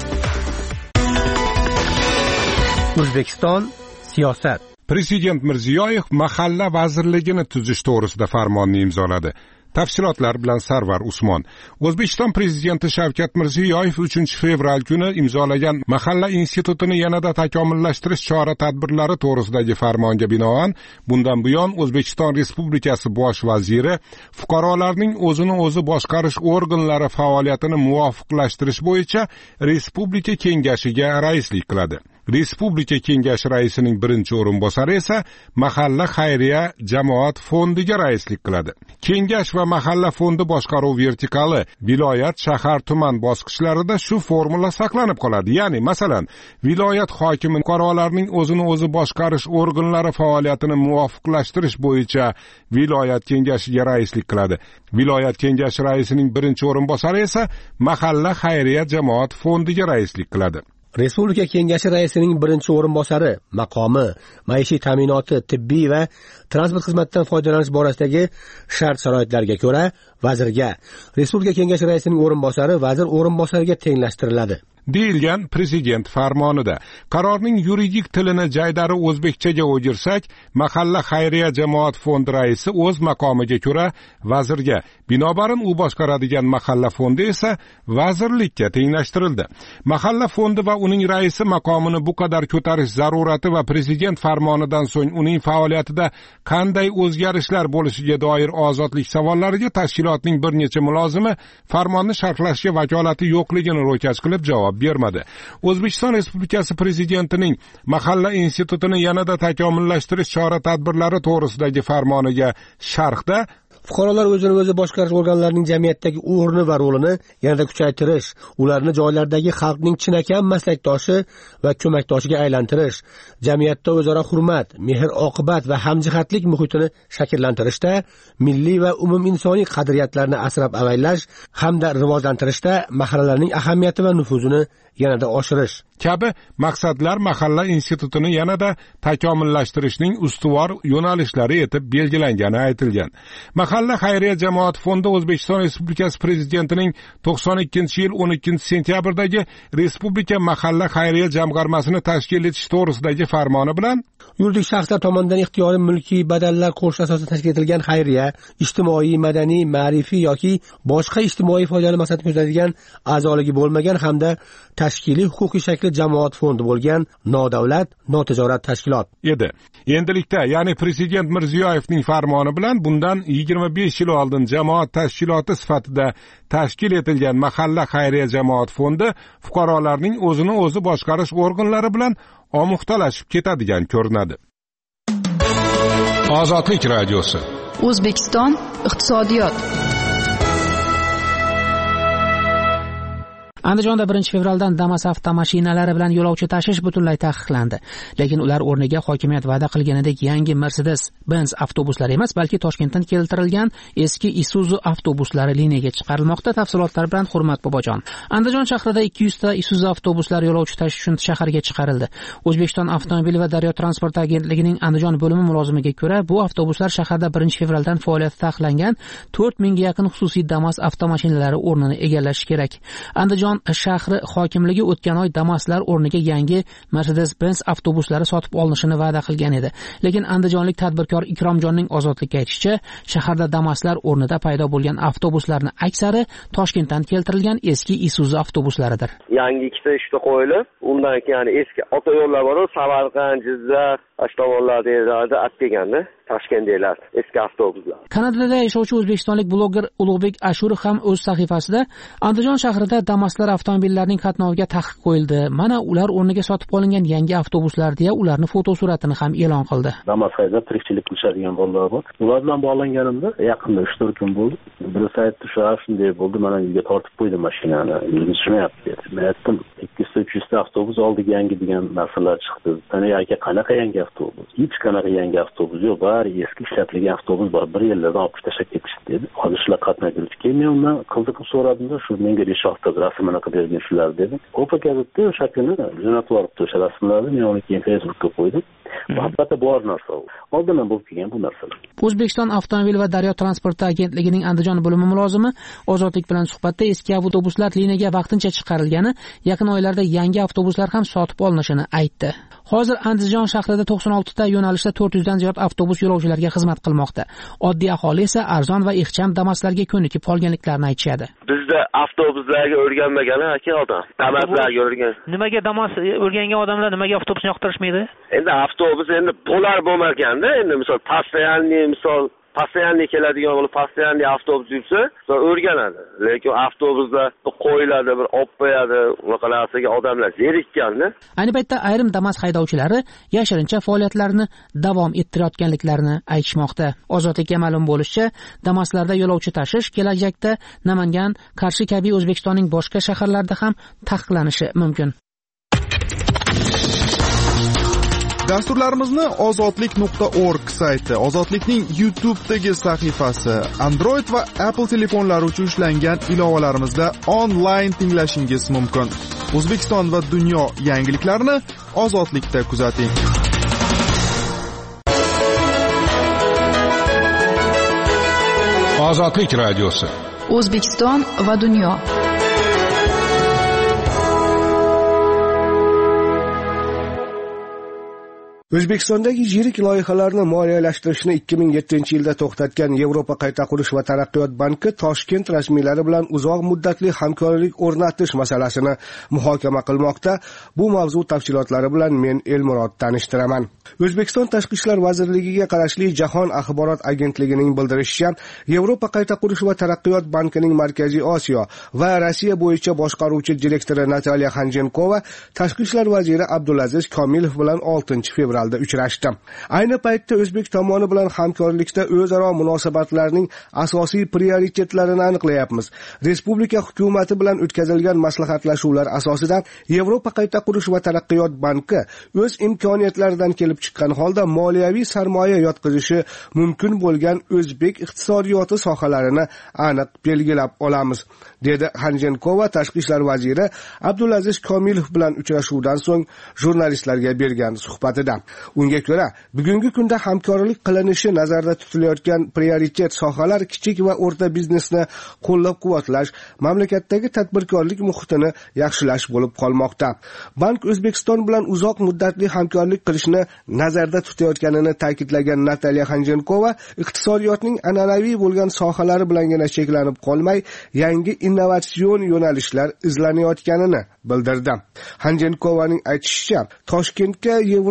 [SPEAKER 11] O'zbekiston siyosat.
[SPEAKER 9] Prezident Mirziyoyev mahalla vazirligini tuzish to'g'risida farmonni imzoladi. Tafsilotlar bilan Sarvar Usmon. O'zbekiston prezidenti Shavkat Mirziyoyev 3-fevral kuni imzolagan mahalla institutini yanada takomillashtirish chora-tadbirlari to'g'risidagi farmonga binoan bundan buyon O'zbekiston Respublikasi bosh vaziri fuqarolarning o'zini o'zi boshqarish organlari faoliyatini muvofiqlashtirish bo'yicha Respublika kengashiga raislik qiladi. Respublika kengashi raisining birinchi o'rinbosari esa mahalla xayriya jamoat fondiga raislik qiladi. Kengash va mahalla fondi boshqaruv vertikali viloyat, shahar, tuman bosqichlarida shu formula saqlanib qoladi. Ya'ni, masalan, viloyat hokimi fuqarolarning o'zini o'zi boshqarish organlari faoliyatini muvofiqlashtirish bo'yicha viloyat kengashiga raislik qiladi. Viloyat kengashi raisining birinchi o'rinbosari esa mahalla xayriya jamoat fondiga raislik qiladi.
[SPEAKER 11] Respublika kengashi raisining birinchi o'rinbosari maqomi, maishiy ta'minoti, tibbiy va transport xizmatidan foydalanish borasidagi shart-sharoitlarga ko'ra vazirga, Respublika kengashi raisining o'rinbosari vazir o'rinbosariga tenglashtiriladi.
[SPEAKER 9] deyilgan prezident farmonida. Qarorning yuridik tilini jaydari o'zbekchaga o'girsak, mahalla xayriya jamoat fondi raisi o'z maqomiga ko'ra vazirga, binobarin u boshqaradigan mahalla fondi esa vazirlikka tenglashtirildi. Mahalla fondi va uning raisi maqomini bu qadar ko'tarish zarurati va prezident farmonidan so'ng uning faoliyatida qanday o'zgarishlar bo'lishiga doir ozodlik savollariga tashkilotning bir necha mulozimi farmonni sharhlashga vakolati yo'qligini ro'kach qilib javob bermadi. O'zbekiston Respublikasi prezidentining mahalla institutini yanada takomillashtirish chora-tadbirlari to'g'risidagi farmoniga sharhda
[SPEAKER 11] fuqarolar o'zini o'zi boshqarish organlarining jamiyatdagi o'rni va rolini yanada kuchaytirish, ularni joylardagi xalqning chinakam maslakdoshi va ko'makdoshiga aylantirish, jamiyatda o'zaro hurmat, mehr-oqibat va hamjihatlik muhitini shakllantirishda, milliy va umuminsoniy qadriyatlarni asrab-avaylash hamda rivojlantirishda mahallalarning ahamiyati va nufuzini yanada oshirish
[SPEAKER 9] kabi maqsadlar mahalla institutini yanada takomillashtirishning ustuvor yo'nalishlari etib belgilangani aytilgan. Mahalla xayriya jamoat fondi O'zbekiston Respublikasi prezidentining 92-yil 12-sentyabrdagi Respublika mahalla xayriya jamg'armasini tashkil etish to'g'risidagi farmoni bilan
[SPEAKER 11] yuridik shaxslar tomonidan ixtiyoriy mulkiy badallar qo'shish asosida tashkil etilgan xayriya, ijtimoiy, madaniy, ma'rifiy yoki boshqa ijtimoiy foydali maqsadni ko'zlaydigan a'zoligi bo'lmagan hamda tashkiliy huquqiy shakli jamoat fondi bo'lgan nodavlat, notijorat tashkilot
[SPEAKER 9] edi. Endilikda, ya'ni prezident Mirziyoyevning farmoni bilan bundan 25 yil oldin jamoat tashkiloti sifatida tashkil etilgan mahalla xayriya jamoat fondi fuqarolarning o'zini o'zi boshqarish organlari bilan omuxtalashib ketadigan ko'rinadi. Ozodlik radiosi.
[SPEAKER 1] O'zbekiston iqtisodiyot.
[SPEAKER 4] Andijonda 1-fevraldan Damas avtomashinalari bilan yo'lovchi tashish butunlay taqiqlandi. Lekin ular o'rniga hokimiyat va'da qilganidek yangi Mercedes-Benz avtobuslari emas, balki Toshkentdan keltirilgan eski Isuzu avtobuslari liniyaga chiqarilmoqda. Tafsilotlar bilan Hurmat Bobojon. Andijon shahrida 200 ta Isuzu avtobuslari yo'lovchi tashish uchun shaharga chiqarildi. O'zbekiston avtomobil va daryo transporti agentligining Andijon bo'limi mulozimiga ko'ra, bu avtobuslar shaharda 1-fevraldan faoliyati taqiqlangan 4000 ga yaqin xususiy Damas avtomashinalari o'rnini egallashi kerak. Andijon shahri hokimligi o'tgan oy Damaslar o'rniga yangi Mercedes-Benz avtobuslari sotib olinishini va'da qilgan edi. Lekin andijonlik tadbirkor Ikromjonning Ozodlikka aytishicha, shaharda Damaslar o'rnida paydo bo'lgan avtobuslarni aksari Toshkentdan keltirilgan eski Isuzu avtobuslaridir.
[SPEAKER 17] Yangi ikkita ishda qo'yilib, undan keyin eski avtoyo'llar bor, Samarqand, Jizzax, Ashtomonlar deyiladi, atdeganda Toshkentdagilar eski avtobuslar.
[SPEAKER 4] Kanadada yashovchi o'zbekistonlik bloger Ulug'bek Ashurov ham o'z sahifasida Andijon shahrida Damaslar avtomobillarining qatnoviga taqiq qo'yildi. Mana ular o'rniga sotib olingan yangi avtobuslar deya ularning fotosuratini ham e'lon qildi.
[SPEAKER 18] Damas haydab tirikchilik qilishadigan bolalar bor. Ular bilan bog'langanimda yaqinda 3-4 kun bo'ldi. Bir saytda shunday bo'ldi, mana uyga tortib qo'ydim mashinani. Yurishmayapti dedi. Men aytdim, 200-300 ta avtobus oldik yangi degan narsalar chiqdi. Tani aka qanaqa yangi avtobus? Hech qanaqa yangi avtobus yo'q. Eski ishlatilgan avtobus bor, bir yillarda olib tashlab ketishdi dedi. Hozir shular qatnaydirib keyin men undan qiziqib so'radimda, shu menga reshoxda rasmini qilib bergan shular dedi. Ko'p gazetda o'sha kuni jo'natib yuboribdi o'sha rasmlarni, men uni keyin Facebookga qo'ydim. Albatta bor narsa. Oldindan bo'lib kelgan bu narsalar.
[SPEAKER 4] O'zbekiston avtomobil va daryo transporti agentligining Andijon bo'limi mulozimi Ozodlik bilan suhbatda eski avtobuslar liniyaga vaqtincha chiqarilgani, yaqin oylarda yangi avtobuslar ham sotib olinishini aytdi. Hozir Andijon shahrida 96 ta yo'nalishda 400 dan ziyod avtobus yo'lovchilarga xizmat qilmoqda. Oddiy aholi esa arzon va ixcham Damaslarga ko'nikib qolganliklarini aytishadi.
[SPEAKER 17] Bizda avtobuslarga o'rganmagan aka odam. Damaslarga o'rgan.
[SPEAKER 4] Nimaga Damas o'rgangan odamlar nimaga avtobusni yoqtirishmaydi?
[SPEAKER 17] Endi avtobus endi bo'lar bo'lmaganda, endi misol постоянный keladigan bo'lib, постоянный avtobus yursa, o'rganadi. Lekin avtobuslar qo'yiladi, bir olib qo'yadi, unaqa narsaga odamlar zerikkanda.
[SPEAKER 4] Ayni paytda ayrim Damas haydovchilari yashirincha faoliyatlarini davom ettirayotganliklarini aytishmoqda. Ozodlikka ma'lum bo'lishicha, Damaslarda yo'lovchi tashish kelajakda Namangan, Qarshi kabi O'zbekistonning boshqa shaharlarida ham taqiqlanishi mumkin.
[SPEAKER 16] Dasturlarimizni ozodlik.org sayti, Ozodlikning YouTube'dagi sahifasi, Android va Apple telefonlari uchun ishlangan ilovalarimizda onlayn tinglashingiz mumkin. O'zbekiston va dunyo yangiliklarini Ozodlikda kuzating.
[SPEAKER 9] Ozodlik radiosi.
[SPEAKER 1] O'zbekiston va dunyo.
[SPEAKER 19] O'zbekistondagi yirik loyihalarni moliyalashtirishni 2007-yilda to'xtatgan Yevropa qayta qurish va taraqqiyot banki Toshkent rasmiylari bilan uzoq muddatli hamkorlik o'rnatish masalasini muhokama qilmoqda. Bu mavzu tafsilotlari bilan men Elmurod tanishtiraman. O'zbekiston Tashqi ishlar vazirligiga qarashli Jahon axborot agentligining bildirishicha, Yevropa qayta qurish va taraqqiyot bankining Markaziy Osiyo va Rossiya bo'yicha boshqaruvchi direktori Nataliya Xanjenkova Tashqi ishlar vaziri Abdulaziz Komilov bilan 6-fevral uchrashdi. Ayni paytda o'zbek tomoni bilan hamkorlikda o'zaro munosabatlarning asosiy prioritetlarini aniqlayapmiz. Respublika hukumati bilan o'tkazilgan maslahatlashuvlar asosida Yevropa qayta qurish va taraqqiyot banki o'z imkoniyatlaridan kelib chiqqan holda moliyaviy sarmoya yotqizishi mumkin bo'lgan o'zbek iqtisodiyoti sohalarini aniq belgilab olamiz, dedi Xanjenkova Tashqi ishlar vaziri Abdulaziz Komilov bilan uchrashuvdan so'ng jurnalistlarga bergan suhbatida. Unga ko'ra, bugungi kunda hamkorlik qilinishi nazarda tutilayotgan prioritet sohalar kichik va o'rta biznesni qo'llab-quvvatlash, mamlakatdagi tadbirkorlik muhitini yaxshilash bo'lib qolmoqda. Bank O'zbekiston bilan uzoq muddatli hamkorlik qilishni nazarda tutayotganini ta'kidlagan Nataliya Xanjenkova, iqtisodiyotning an'anaviy bo'lgan sohalari bilangina cheklanib qolmay, yangi innovatsion yo'nalishlar izlanayotganini bildirdi. Xanjenkovaning aytishicha, Toshkentga Yevropa qayta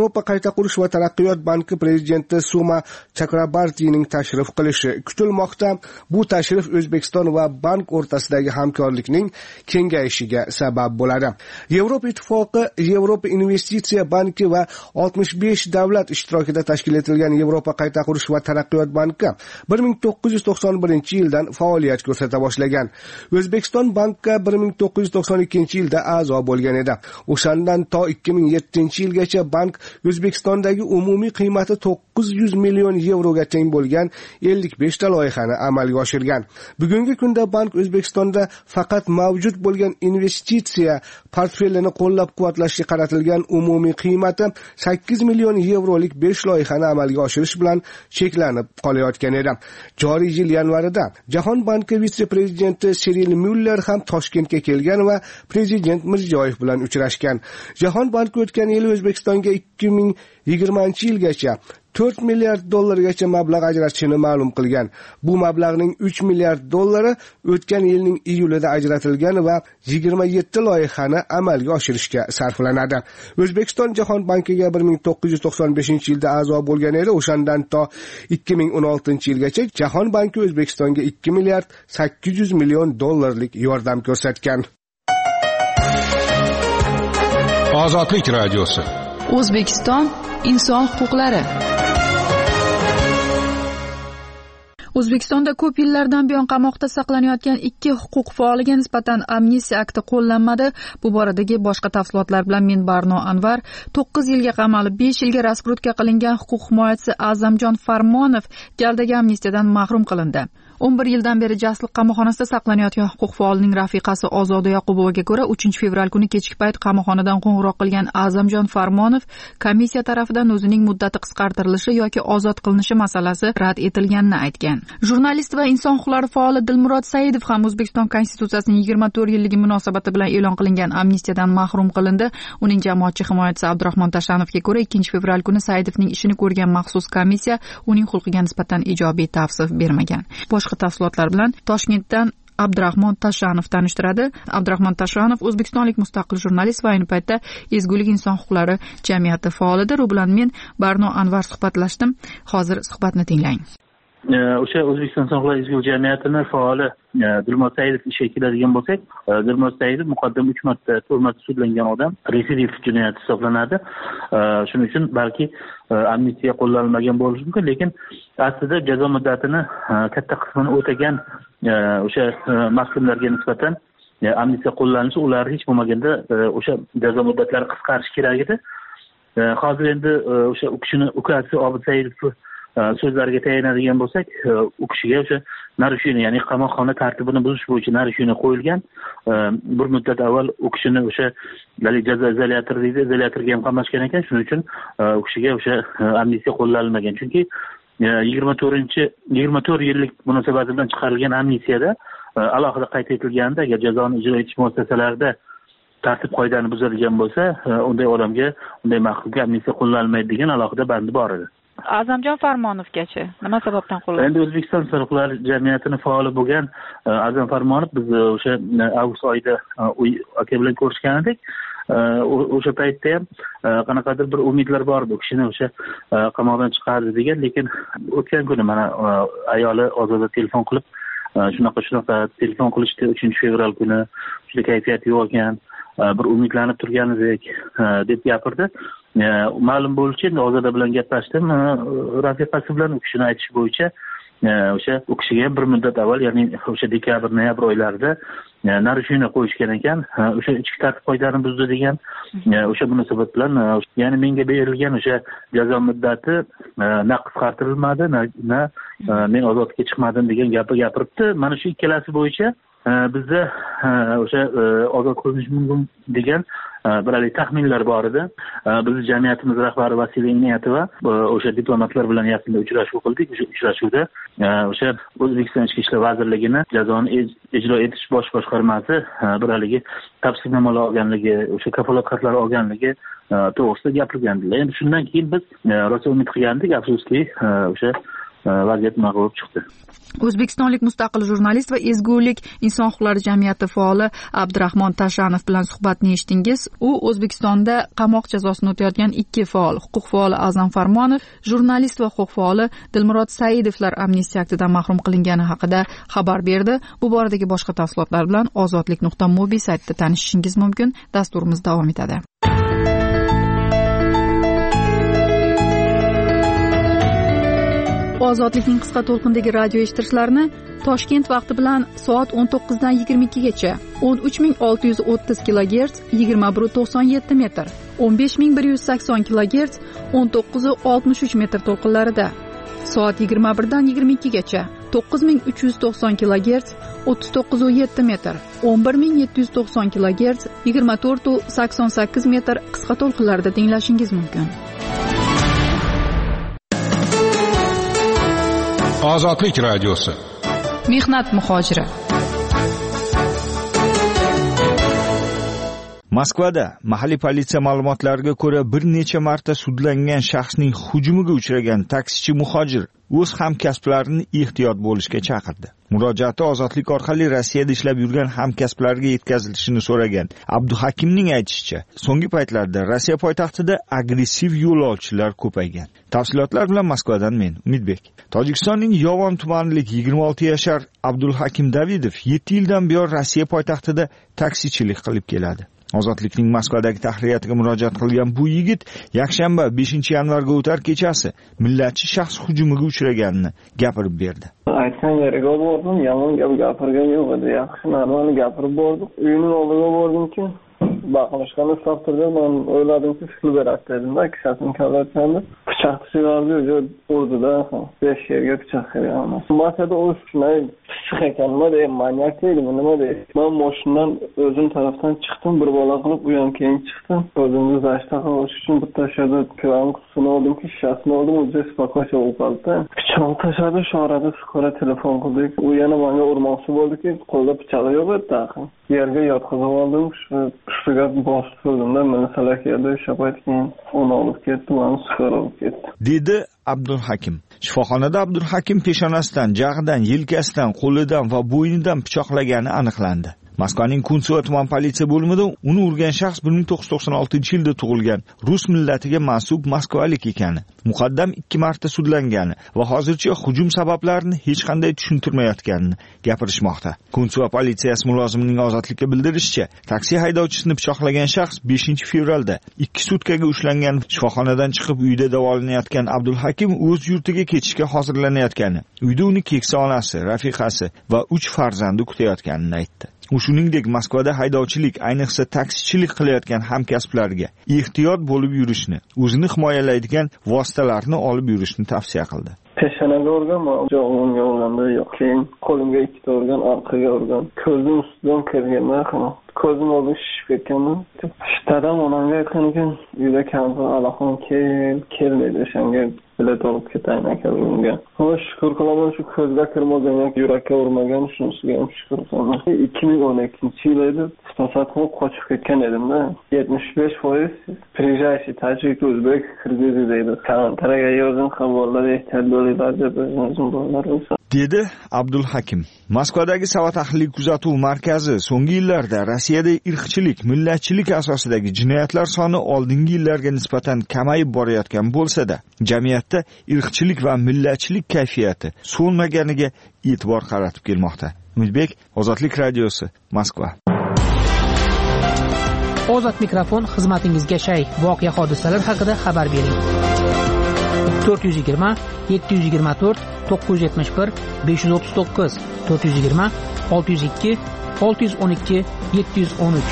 [SPEAKER 19] qurish va taraqqiyot banki prezidenti Suma Chakrabartining tashrif qilishi kutilmoqda. Bu tashrif O'zbekiston va bank o'rtasidagi hamkorlikning kengayishiga sabab bo'ladi. Yevropa Ittifoqi, Yevropa investitsiya banki va 65 davlat ishtirokida tashkil etilgan Yevropa qayta qurish va taraqqiyot banki 1991-yildan faoliyat ko'rsata boshlagan. O'zbekiston bankka 1992-yilda a'zo bo'lgan edi. O'shandan to 2007-yilgacha bank O'zbekistondagi umumiy qiymati 900 million yevroga teng bo'lgan 55 ta loyihani amalga oshirgan. Bugungi kunda bank O'zbekistonda faqat mavjud bo'lgan investitsiya portfelini qo'llab-quvvatlashga qaratilgan umumiy qiymati 8 million yevrolik 5 loyihani amalga oshirish bilan cheklanib qolayotgan edi. Joriy yil yanvarida Jahon banki vitse-prezidenti Cyril Müller ham Toshkentga kelgan va prezident Mirziyoyev bilan uchrashgan. Jahon banki o'tgan yil O'zbekistonga 2020-yilgacha 4 milliard dollargacha mablag' ajratishini ma'lum qilgan. Bu mablag'ning 3 milliard dollari o'tgan yilning iyulida ajratilgan va 27 loyihani amalga oshirishga sarflanadi. O'zbekiston Jahon bankiga 1995-yilda a'zo bo'lgan edi. O'shandan to 2016-yilgacha Jahon banki O'zbekistonga 2 milliard 800 million dollarlik yordam ko'rsatgan.
[SPEAKER 9] Ozodlik radiosi.
[SPEAKER 1] O'zbekiston inson huquqlari. O'zbekistonda ko'p yillardan buyon qamoqda saqlanayotgan 2 huquq faoliga nisbatan amnistiya akti qo'llanmadi. Bu boradagi boshqa tafsilotlar bilan men Barno Anvar. 9 yilga qamalib 5 yilga raskrutka qilingan huquq himoyachisi A'zamjon Farmonov galdagi amnistiyadan mahrum qilindi. 11 yildan beri jasliq qamoqxonasida saqlanayotgan huquq faolining rafiqasi Ozoda Yoqubovaga ko'ra 3 fevral kuni kechki payt qamoqxonadan qo'ng'iroq qilgan A'zamjon Farmonov komissiya tarafidan o'zining muddati qisqartirilishi yoki ozod qilinishi masalasi rad etilganini aytgan. Jurnalist va inson huquqlari faoli Dilmurod Saidov ham O'zbekiston Konstitutsiyasining 24 yilligi munosabati bilan e'lon qilingan amnistiyadan mahrum qilindi. Uning jamoatchi himoyachisi Abdurahmon Tashanovga ko'ra 2 fevral kuni Saidovning ishini ko'rgan maxsus komissiya uning huquqiga nisbatan ijobiy tavsif bermagan. Boshqa tafsilotlar bilan Toshkentdan Abdurahmon Tashanov tanishtiradi. Abdurahmon Tashanov o'zbekistonlik mustaqil jurnalist va ayni paytda Ezgulik inson huquqlari jamiyati faolidir. U bilan men Barno Anvar suhbatlashdim. Hozir suhbatni tinglang.
[SPEAKER 18] O'sha O'zbekiston inson huquqlari ezgulik jamiyatini faoli Dilmurod Saidov ishga keladigan bo'lsak, Dilmurod Saidov muqaddam 3 marta turmada sudlangan odam, retsidiv jinoyat hisoblanadi. Shuning uchun balki amnistiya qo'llanilmagan bo'lishi mumkin, lekin aslida jazo muddatini katta qismini o'tagan o'sha mahkumlarga nisbatan amnistiya qo'llanishi, ular hech bo'lmaganda o'sha jazo muddatlari qisqarishi kerak edi. Hozir endi o'sha u kishini ukasi Obid Saidov so'zlariga tayanadigan bo'lsak, u kishiga o'sha narusheniya, ya'ni qamoqxona tartibini buzish bo'yicha narusheniya qo'yilgan. Bir muddat avval u kishini o'sha jazo izolyatorga ham qamashgan ekan. Shuning uchun u kishiga o'sha amnistiya qo'llanilmagan. Chunki 24 yillik munosabati bilan chiqarilgan amnistiyada alohida qayd etilganda, agar jazoni ijro etish muassasalarida tartib qoidani buzadigan bo'lsa, unday odamga, unday mahkumga amnistiya qo'llanilmaydi degan alohida bandi bor edi.
[SPEAKER 1] A'zamjon Farmonovgachi nima sababdan qo'llanildi?
[SPEAKER 18] Endi O'zbekiston inson huquqlari jamiyatini faoli bo'lgan A'zam Farmonov biz o'sha avgust oyida aka bilan ko'rishgan edik. O'sha paytda ham qanaqadir bir umidlar bor edi, u kishini o'sha qamoqdan chiqardi degan, lekin o'tgan kuni mana ayoli Ozoda telefon qilib shunaqa telefon qilishdi 3 fevral kuni, juda kayfiyati yo'q ekan, bir umidlanib turganidek deb gapirdi. Ma'lum bo'lishicha, endi Ozoda bilan gaplashdim, rafiqasi bilan u kishini aytish bo'yicha o'sha u kishiga bir muddat avval, ya'ni o'sha dekabr, noyabr oylarida narusheniya qo'yishgan ekan, o'sha ichki tartib qoidani buzdi degan, o'sha munosabat bilan, ya'ni menga berilgan o'sha jazo muddati na qisqartirilmadi, na men ozodlikka chiqmadim degan gapni gapiribdi. Mana shu ikkalasi bo'yicha bizda o'sha ozod qilinish mumkin degan bir taxminlar bor edi. Biz jamiyatimiz rahbari Vasiliy Niyatova o'sha diplomatlar bilan yaqinda uchrashuv qildik. O'sha uchrashuvda o'sha O'zbekiston Ichki ishlar vazirligini jazoni ijro etish bosh boshqarmasi bir tavsiyanomalar olganligi, o'sha kafolat xatlari olganligi to'g'risida gapirgandilar. Endi shundan keyin biz rosa umid qilgandik, afsuski o'sha vaziyat nima bo'lib chiqdi.
[SPEAKER 1] O'zbekistonlik mustaqil jurnalist va ezgulik inson huquqlari jamiyati faoli Abdurahmon Tashanov bilan suhbatni eshitdingiz. U O'zbekistonda qamoq jazosini o'tayotgan ikki faol, huquq faoli A'zam Farmonov, jurnalist va huquq faoli Dilmurod Saidovlar amnistiya aktidan mahrum qilingani haqida xabar berdi. Bu boradagi boshqa tafsilotlar bilan ozodlik.mobi saytida tanishishingiz mumkin. Dasturimiz davom etadi. Ozodlikning qisqa to'lqindagi radio eshittirishlarini Toshkent vaqti bilan soat 19 dan 22 gacha 13630 kHz 21.97 metr, 15180 kHz 19.63 metr to'lqinlarida, soat 21 dan 22 gacha 9390 kHz 39.7 metr, 11790 kHz 24.88 metr qisqa to'lqinlarida tinglashingiz mumkin.
[SPEAKER 9] Ozodlik radiosi.
[SPEAKER 1] Mehnat muhojiri.
[SPEAKER 14] Moskvada mahalliy politsiya ma'lumotlariga ko'ra bir necha marta sudlangan shaxsning hujumiga uchragan taksichi muhojir o'z hamkasblarini ehtiyot bo'lishga chaqirdi. Murojaati ozodlik orqali Rossiyada ishlab yurgan hamkasblariga yetkazilishini so'ragan Abduhakimning aytishicha, so'nggi paytlarda Rossiya poytaxtida agressiv yo'lovchilar ko'paygan. Tafsilotlar bilan Moskvadan men Umidbek. Tojikistonning Yovan tumanlik 26 yashar Abdulhakim Davidov 7 yildan buyon Rossiya poytaxtida taksichilik qilib keladi. Ozodlikning Moskvadagi tahririyatiga murojaat qilgan bu yigit yakshanba 5-yanvarga o'tar kechasi millatchi shaxs hujumiga uchraganini gapirib berdi.
[SPEAKER 20] Aytgan yeriga bordim, yomon gap gapirgan yo'q edi. Yaxshi, normal gapirib bordik. Uyning oldiga bordimki, baqlashgani saqtirdi. Men o'yladimki, fikr beradi dedim-da, kishasini kavlatganda pichoq chiqardi, urdi-da, 5 yerga pichoq bergan. Masada o'z shunday pichoq ekanmi, manyak edim, nima deydi. Men mashinadan o'zim tarafdan chiqdim, bir bola qilib u ham keyin chiqdim. O'zimni zashta qilish uchun bitta shada kran qutisini oldim-ki, shishasini oldim, o'zi spakosha o'qaldi. Pichoq tashadi, shu orada skora telefon qildik. U yana menga urmoqchi bo'ldi-ki, qo'lda pichoq yo'q edi. Yerga yotqizib oldim, ustiga bosib turdim-da, meni salakiyada shapayt keyin uni olib ketdi, meni skora olib ketdi.
[SPEAKER 14] Dedi Abdulhakim. Shifoxonada Abdulhakim peshonasidan, jag'idan, yelkasidan, qo'lidan va bo'ynidan pichoqlagani aniqlandi. Moskvaning Kuntsova tuman politsiya bo'limida uni urgan shaxs 1996-yilda tug'ilgan, rus millatiga mansub moskvalik ekani, muqaddam 2 marta sudlangani va hozircha hujum sabablarini hech qanday tushuntirmayotganini gapirishmoqda. Kuntsova politsiyasi mulozimining ozodlikka bildirishicha, taksi haydovchisini pichoqlagan shaxs 5-fevralda 2 sutkaga ushlangan. Shifoxonadan chiqib uyda davolanayotgan Abdulhakim o'z yurtiga ketishga hozirlanayotgani, uyda uni keksa onasi, rafiqasi va 3 farzandi kutayotganini aytdi. U shuningdek Moskvada haydovchilik, ayniqsa taksichilik qilayotgan hamkasblariga ehtiyot bo'lib yurishni, o'zini himoyalaydigan vositalarni olib yurishni tavsiya qildi.
[SPEAKER 20] Peshonaga urgan, jog'imga urganda yo'q. Keyin qo'limga 2 ta urgan, orqaga urgan. Ko'zim ustidan kirganda, ko'zim oldi shishib ketganman. Shtadan onamga aytgan ekan, uyda kampir alaqon kel dedi, o'shanga bilet olib ketaymi ekan unga. Xo'sh, shukur qilaman, shu ko'zga kirmagan, yurakka urmagan, shunisiga ham shukur qilaman. 2012-yil edi, tasodifan qochib ketgan edim-da. 75% приезжающий tajik, o'zbek, kirgiz deydi. Kantarga yozgan xabarlar ehtiyot bo'linglar deb o'zim bolalar bo'lsa.
[SPEAKER 14] Dedi Abdulhakim. Moskvadagi Sava tahliliy kuzatuv markazi so'nggi yillarda Rossiyada irqchilik, millatchilik asosidagi jinoyatlar soni oldingi yillarga nisbatan kamayib borayotgan bo'lsa-da, jamiyatda irqchilik va millatchilik kayfiyati so'nmaganiga e'tibor qaratib kelmoqda. Umidbek, Ozodlik radiosi, Moskva.
[SPEAKER 4] Ozod mikrofon xizmatingizga shay. Voqea hodisalar haqida xabar bering. 420 724 971 539 420 602 612 713.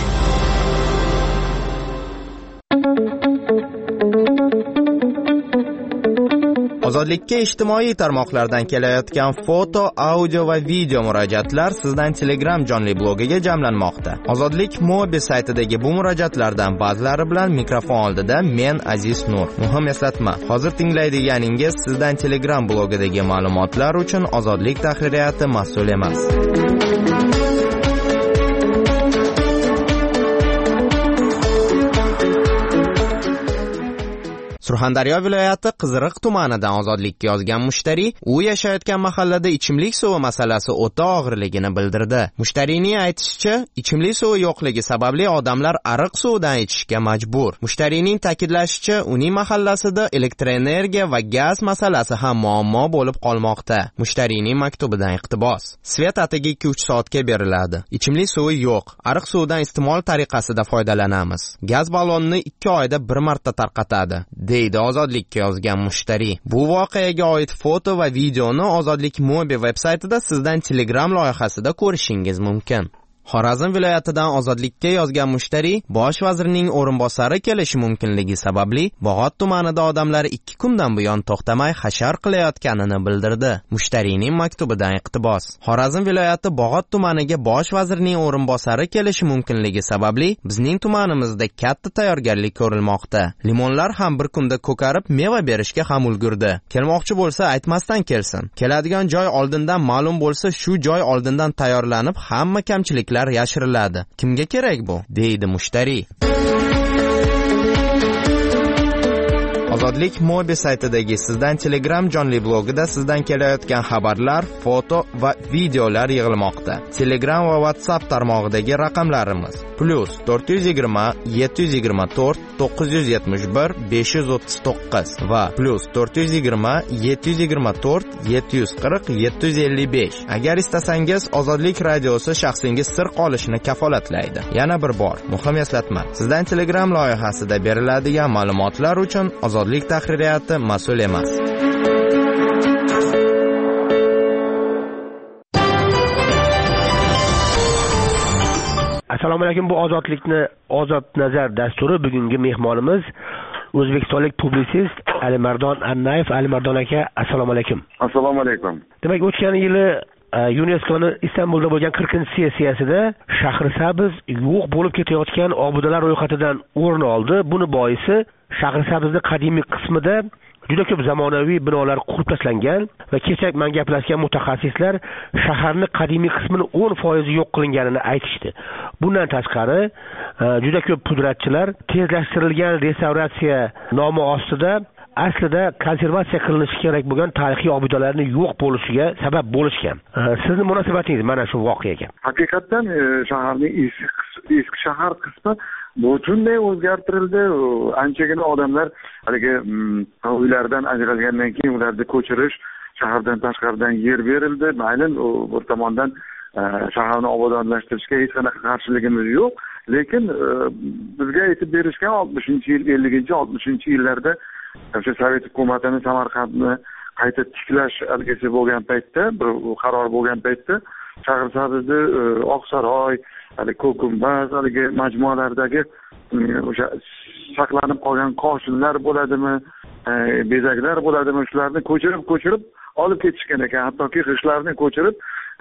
[SPEAKER 13] Ozodlikka ijtimoiy tarmoqlardan kelayotgan foto, audio va video murojaatlar sizdan Telegram jonli blogiga jamlanmoqda. Ozodlik Mobi saytidagi bu murojaatlardan ba'zilari bilan mikrofon oldida men Aziz Nur. Muhim eslatma, hozir tinglaydiganingiz sizdan Telegram blogidagi ma'lumotlar uchun Ozodlik tahririyati mas'ul emas. Surxondaryo viloyati Qiziriq tumanidan Ozodlikka yozgan mushtari u yashayotgan mahallada ichimlik suvi masalasi o'ta og'irligini bildirdi. Mushtariyning aytishicha, ichimlik suvi yo'qligi sababli odamlar ariq suvidan ichishga majbur. Mushtariyning ta'kidlashicha, uning mahallasida elektroenergiya va gaz masalasi ham muammo bo'lib qolmoqda. Mushtariyning maktubidan iqtibos. Svet atiga 2-3 soatga beriladi. Ichimlik suvi yo'q. Ariq suvidan iste'mol tariqasida foydalanamiz. Gaz ballonni 2 oyda bir marta tarqatadi, deydi Ozodlikka yozgan mushtari. Bu voqeaga oid foto va videoni Ozodlik Mobi veb-saytida sizdan Telegram loyihasida ko'rishingiz mumkin. Xorazm viloyatidan Ozodlikka yozgan mushtari bosh vazirning o'rinbosari kelishi mumkinligi sababli Bog'ot tumanida odamlar 2 kundan buyon to'xtamay hashar qilayotganini bildirdi. Mushtariyning maktubidan iqtibos. Xorazm viloyati Bog'ot tumaniga bosh vazirning o'rinbosari kelishi mumkinligi sababli bizning tumanimizda katta tayyorgarlik ko'rilmoqda. Limonlar ham bir kunda ko'karib meva berishga ham ulgurdi. Kelmoqchi bo'lsa aytmasdan kelsin. Keladigan joy oldindan ma'lum bo'lsa, shu joy oldindan tayyorlanib hamma kamchiliklar yashiriladi. Kimga kerak bu? Deydi mushtari. Ozodlik Mobi saytidagi sizdan Telegram jonli blogida sizdan kelayotgan xabarlar, foto va videolar yig'ilmoqda. Telegram va WhatsApp tarmog'idagi raqamlarimiz +420 724 971 539 va +420 724 740 755. Agar istasangiz, Ozodlik radiosi shaxsingiz sir qolishini kafolatlaydi. Yana bir bor, muhim eslatma. Sizdan Telegram loyihasida beriladigan ma'lumotlar uchun Ozodlik tahririyati mas'ul emas.
[SPEAKER 11] Assalomu alaykum. Bu Ozodlikni Ozod nazar dasturi. Bugungi mehmonimiz o'zbekistonlik publisist Alimardon Annayev. Alimardon aka, assalomu alaykum.
[SPEAKER 2] Assalomu alaykum.
[SPEAKER 11] Demak, o'tgan yili UNESCOning Istanbulda bo'lgan 40-sessiyasida Shahrisabz yo'q bo'lib ketayotgan obudalar ro'yxatidan o'rin oldi. Buni boisi Shahrisabzning qadimiy qismida juda ko'p zamonaviy binolar qurib tashlangan va kecha men gaplashgan mutaxassislar shaharning qadimiy qismini 10% yo'q qilinganini aytishdi. Bundan tashqari, juda ko'p pudratchilar tezlashtirilgan restavratsiya nomi ostida aslida konservatsiya qilinishi kerak bo'lgan tarixiy obidalarni yo'q bo'lishiga sabab bo'lishgan. Sizning munosabatingiz mana shu voqeaga?
[SPEAKER 2] Haqiqatan shaharning eski shahar qismi butunlay o'zgartirildi. Anchagina odamlar haligi uylaridan ajralgandan keyin ularni ko'chirish, shahardan tashqaridan yer berildi. Mayli bir tomondan shaharni obodonlashtirishga hech qanaqa qarshiligimiz yo'q, lekin bizga aytib berishgan 60-yil, 50-60 yillarda o'sha Sovet hukumatini Samarqandni qayta tiklash algisi bo'lgan paytda, bir qaror bo'lgan paytda Shahrisabzni Oqsaroy, Ko'kumbaz, majmualardagi o'sha saqlanib qolgan qoshinlar bo'ladimi, bezaklar bo'ladimi, shularni ko'chirib olib ketishgan ekan. Hattoki g'ishtlarni ko'chirib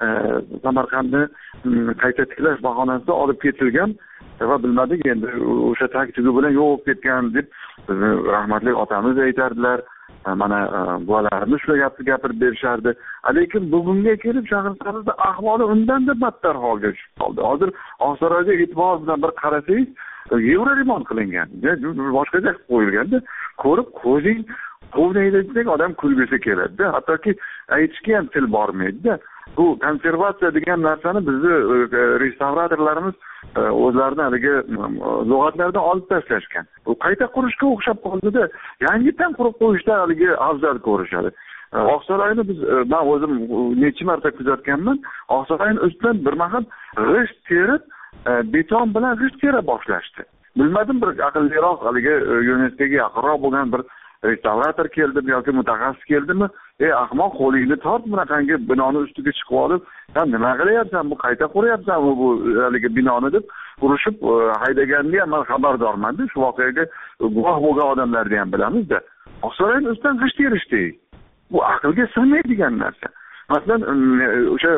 [SPEAKER 2] Samarqandni qayta tiklash bahonasida olib ketilgan va bilmadik endi o'sha taktika bilan yo'q bo'lib ketgan deb rahmatli otamiz aytardilar. Mana bolalarimiz shu gapni gapirib berishardi. Lekin bugunga kelib Shahrisabzda ahvoli undan-da battar holga tushib qoldi. Hozir Oqsaroyga e'tibor bilan bir qarasangiz, yevro remont qilingan, boshqacha qilib qo'yilganda, ko'rib ko'zing quvnaydi desak odam kulgisi keladi. Hattoki aytishga ham til bormaydi-da. Bu konservatsiya degan narsani bizni restavratorlarimiz o'zlarini haligi lug'atlardan olib tashlashgan. Bu qayta qurishga o'xshab qoldida, yangidan qurib qo'yishda haligi afzal ko'rishadi. Oqsaroyni men o'zim necha marta kuzatganman. Oqsaroyning ustidan bir mahal g'isht terib, beton bilan g'isht tera boshlashdi. Bilmadim, bir aqlliroq haligi UNESCOga yaqinroq bo'lgan bir restavrator keldimi yoki mutaxassis keldimi? Ahmoq, qo'lingni tort, bunaqangi binoni ustiga chiqib olib, "Sen nima qilyapsan? Bu qayta quryapsanmi bu haligi binoni?" deb urishib haydaganini ham men xabardorman-da. Shu voqeaga guvoh bo'lgan odamlarni ham bilamiz-da. Oqsaroyning ustidan g'isht terishdi. Bu aqlga sig'maydigan narsa. Masalan, o'sha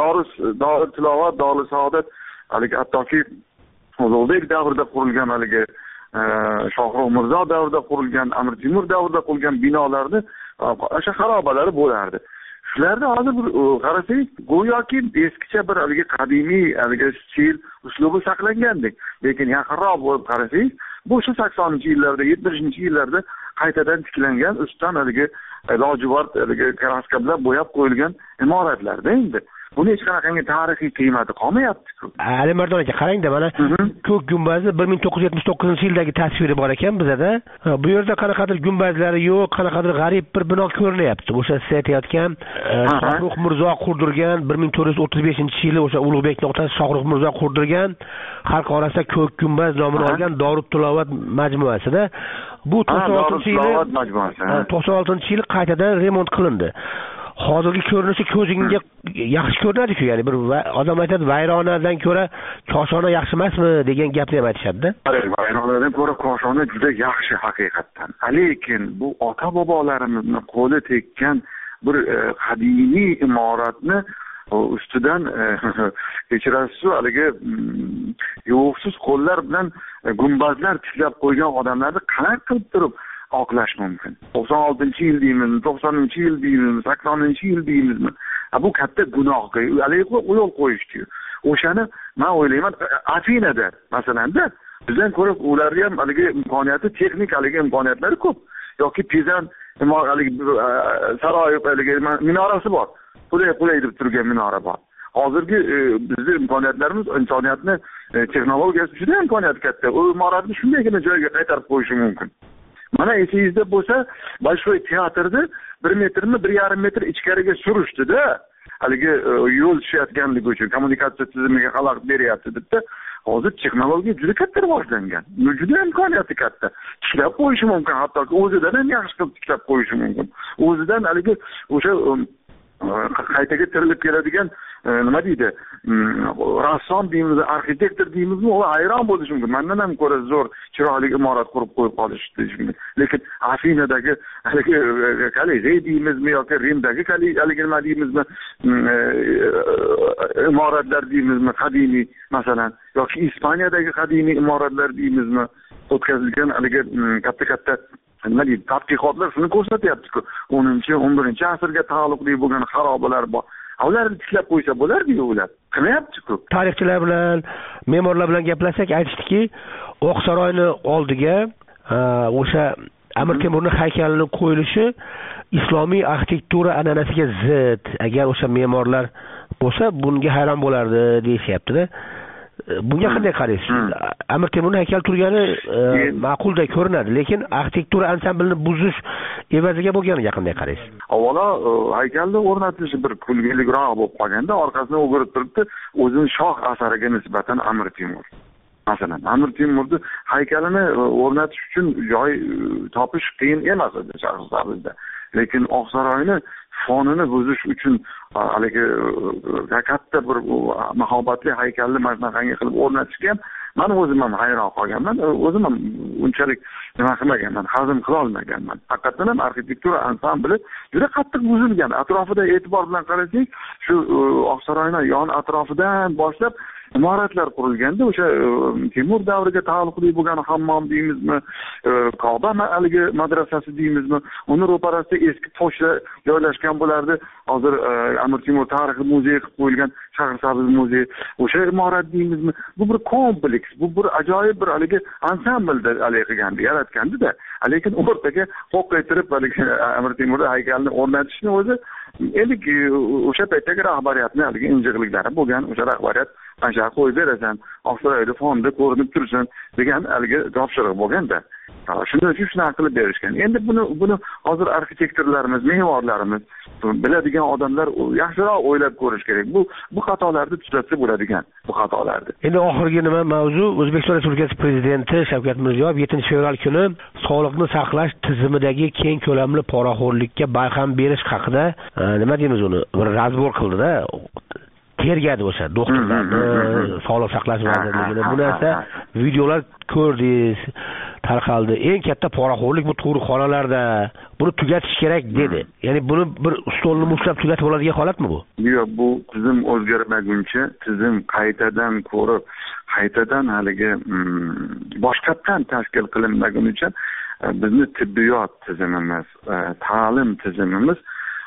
[SPEAKER 2] Dorul Tilovat, Dorul Saodat, haligi hattoki Ulug'bek davrida qurilgan haligi Shohrux Mirzo davrida qurilgan, Amir Temur davrida qurilgan binolarni o'sha xarobalari bo'lardi. Shularni hozir qarasangiz, go'yoki eskicha bir haligi qadimiy haligi stil uslubi saqlangandek. Lekin yaqinroq bo'lib qarasangiz, bu shu 80-yillarda, 70-yillarda qaytadan tiklangan ustidan haligi lojivard haligi kraska bilan bo'yab qo'yilgan imoratlarda endi buni hech qanaqangi tarixiy qiymati qolmayapti-ku.
[SPEAKER 11] Alimardon aka, qarang-da, mana ko'k gumbazni 1979-yildagi tasviri bor ekan bizada. Bu yerda qanaqadir gumbazlari yo'q, qanaqadir g'arib bir bino ko'rinyapti. O'sha siz aytayotgan Shohruh Mirzo qurdirgan 1435-yili o'sha Ulug'bekning otasi Shohruh Mirzo qurdirgan, xalq orasida ko'k gumbaz nomini olgan Dorut tilovat majmuasida bu 96-yili qaytadan remont qilindi. Hozirgi ko'rinishi ko'zingga yaxshi ko'rinadi-ku, ya'ni bir odam aytadi vayronadan ko'ra koshona yaxshi emasmi degan gapni ham aytishadi-da.
[SPEAKER 2] Vayronadan ko'ra koshona juda yaxshi haqiqatdan. Lekin bu ota-bobolarimizni qo'li tekkan bir qadimiy imoratni ustidan kechirasiz, haligi yo'qsiz qo'llar bilan gumbazlar tiklab qo'ygan odamlarni qanaqa qilib turib oqlash mumkin? 96-yil deymizmi, 90-yil deymizmi, 80-yil deymizmi? Bu katta gunohga yo'l qo'yishdi. O'shani men o'ylayman, Afinada masalanda bizdan ko'ra ularga ham haligi imkoniyati, texnik haligi imkoniyatlari ko'p. Yoki Pizan haligi saroy haligi minorasi bor. Qulay deb turgan minora bor. Hozirgi bizning imkoniyatlarimiz insoniyatni texnologiyasi juda imkoniyat katta. U imoratni shundagina joyga qaytarib qo'yishi mumkin. Mana esingizda bo'lsa, Большой teatrda 1 metrmi, 1,5 metr ichkariga surishdi-da, haligi yo'l tushayotganligi uchun kommunikatsiya tizimiga xalaqit beryapti debda. Hozir texnologiya juda katta rivojlangan. Juda imkoniyati katta. Tiklab qo'yishi mumkin, hattoki o'zidan ham yaxshi qilib tiklab qo'yishi mumkin. O'zidan haligi o'sha qaytaga tirilib keladigan nima deydi, rassom deymizmi, arxitektor deymizmi, u hayron bo'lishi mumkin. Mendan ham ko'ra zo'r chiroyli imorat qurib qo'yib qolishdi. Lekin Afinadagi haligi Kolizey deymizmi yoki Rimdagi haligi nima deymizmi, imoratlar deymizmi, qadimiy masalan, yoki Ispaniyadagi qadimiy imoratlar deymizmi, o'tkazilgan haligi katta nima deydi, tadqiqotlar shuni ko'rsatyapti-ku, 10-11 asrga taalluqli bo'lgan xarobalar bor. Ularni tiklab qo'ysa bo'lardi-ku, ular qilmayapti-ku.
[SPEAKER 11] Tarixchilar bilan, me'morlar bilan gaplashsak, aytishdiki, Oqsaroyni oldiga o'sha Amir Temurning haykalini qo'yilishi islomiy arxitektura an'anasiga zid. Agar o'sha me'morlar bo'lsa, bunga hayron bo'lardi deyishyapti-da. Bunga qanday qaraysiz? Amir Temurning haykali turgani ma'qulday ko'rinadi, lekin arxitektura ansamblini buzish evaziga bo'lganiga qanday qaraysiz?
[SPEAKER 2] Avvalo, haykalni o'rnatilishi bir kulgilikroq bo'lib qolganda, orqasidan o'girib turibdi, o'zining shoh asariga nisbatan Amir Temur. Masalan, Amir Temurning haykalini o'rnatish uchun joy topish qiyin emas edi Shahrisabzda. Lekin Oqsaroyni fonini buzish uchun haligi katta bir mahobatli haykalni masnaqangi qilib o'rnatishga ham men o'zim ham hayron qolganman. O'zim ham unchalik nima qilmaganman, hazm qila olmaganman. Haqiqatan ham arxitektura ansambli juda qattiq buzilgan. Atrofida e'tibor bilan qarasak, shu Oqsaroyning yon atrofidan boshlab imoratlar qurilganda, o'sha Temur davriga taalluqli bo'lgan hammom deymizmi, Koba haligi madrasasi deymizmi, uni ro'parasida eski toshlar joylashgan bo'lardi. Hozir Amir Temur tarixi muzeyi qilib qo'yilgan Shahrisabz muzeyi, o'sha imorat deymizmi, bu bir kompleks, bu bir ajoyib bir haligi ansamblda qilgandi, yaratgandi-da. Lekin o'rtaga qo'qqaytirib haligi Amir Temur haykalini o'rnatishni o'zi endi o'sha paytdagi rahbariyatning haligi injiqliklari bo'lgan, o'sha rahbariyat qancha qo'yib berasan, Oqsaroyda fonda ko'rinib tursin degan haligi topshiriq bo'lganda. Shunday uchun shunaqa qilib berishgan. Endi buni hozir arxitektorlarimiz, me'morlarimiz, biladigan odamlar yaxshiroq o'ylab ko'rish kerak. Bu xatolarni tuzatsa bo'ladigan, bu xatolarni.
[SPEAKER 11] Endi oxirgi nima mavzu, O'zbekiston Respublikasi Prezidenti Shavkat Mirziyoyev 7-fevral kuni sog'liqni saqlash tizimidagi keng ko'lamli poraxo'rlikka barham berish haqida nima deymiz uni, bir razbor qildi-da. Tergadi o'sha doktorlarni, sog'liqni saqlash vazirligini. Bu narsa videolar ko'rdingiz, tarqaldi. Eng katta poraxo'rlik bu tug'ruqxonalarda. Buni tugatish kerak dedi. Ya'ni buni bir stolni mushlab tugatib oladigan holatmi bu?
[SPEAKER 2] Yo'q, bu tizim o'zgarmaguncha, tizim qaytadan ko'rib, qaytadan haligi boshqatdan tashkil qilinmaguncha bizni tibbiyot tizimimiz, ta'lim tizimimiz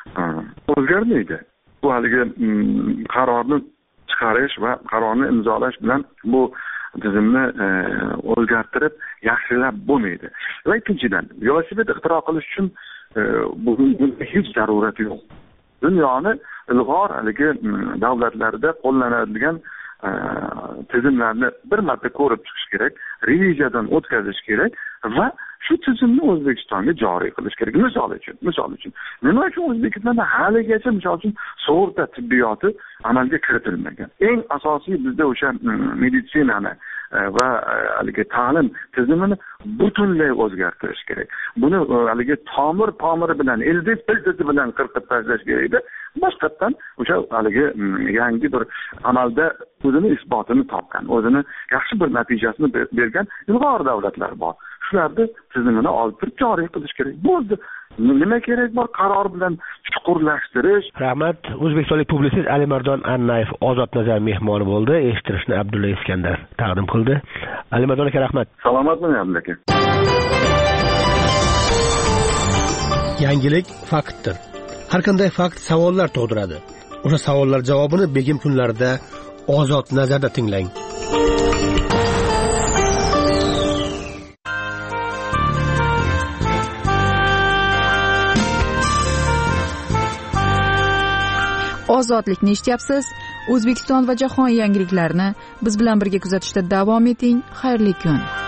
[SPEAKER 2] o'zgarmaydi. Bu haligi qarorni chiqarish va qarorni imzolash bilan bu tizimni o'zgartirib yaxshilab bo'lmaydi. Va ikkinchidan, velosiped ixtiro qilish uchun bunga hech zarurat yo'q. Dunyoni ilg'or haligi davlatlarida qo'llanadigan tizimlarni bir marta ko'rib chiqish kerak, reviziyadan o'tkazish kerak va shu tizimni O'zbekistonga joriy qilish kerak. Misol uchun nima uchun O'zbekistonda haligacha misol uchun sug'urta tibbiyoti amalga kiritilmagan? Eng asosiy bizda o'sha meditsinani va haligi ta'lim tizimini butunlay o'zgartirish kerak. Buni haligi tomiri bilan, ildiz bilan qirqib tashlash kerak-da. Boshqatdan o'sha haligi yangi bir amalda o'zini isbotini topgan, o'zini yaxshi bir natijasini bergan ilg'or davlatlar bor. Shularni tizimini olib turib joriy qilish kerak. Bo'ldi. Nima kerak bor? Qaror bilan chuqurlashtirish.
[SPEAKER 11] Rahmat. O'zbekistonlik publitsist Alimardon Annayev ozod nazar mehmoni bo'ldi. Eshittirishni Abdulla Iskandar taqdim qildi. Alimardon aka, rahmat.
[SPEAKER 2] Salomatmi Abdulla aka?
[SPEAKER 11] Yangilik faktdir. Har qanday fakt savollar tug'diradi. O'sha savollar javobini begim kunlarida ozod nazarda tinglang.
[SPEAKER 1] Ozodlikni eshityapsiz. O'zbekiston va jahon yangiliklarini biz bilan birga kuzatishda davom eting. Xayrli kun.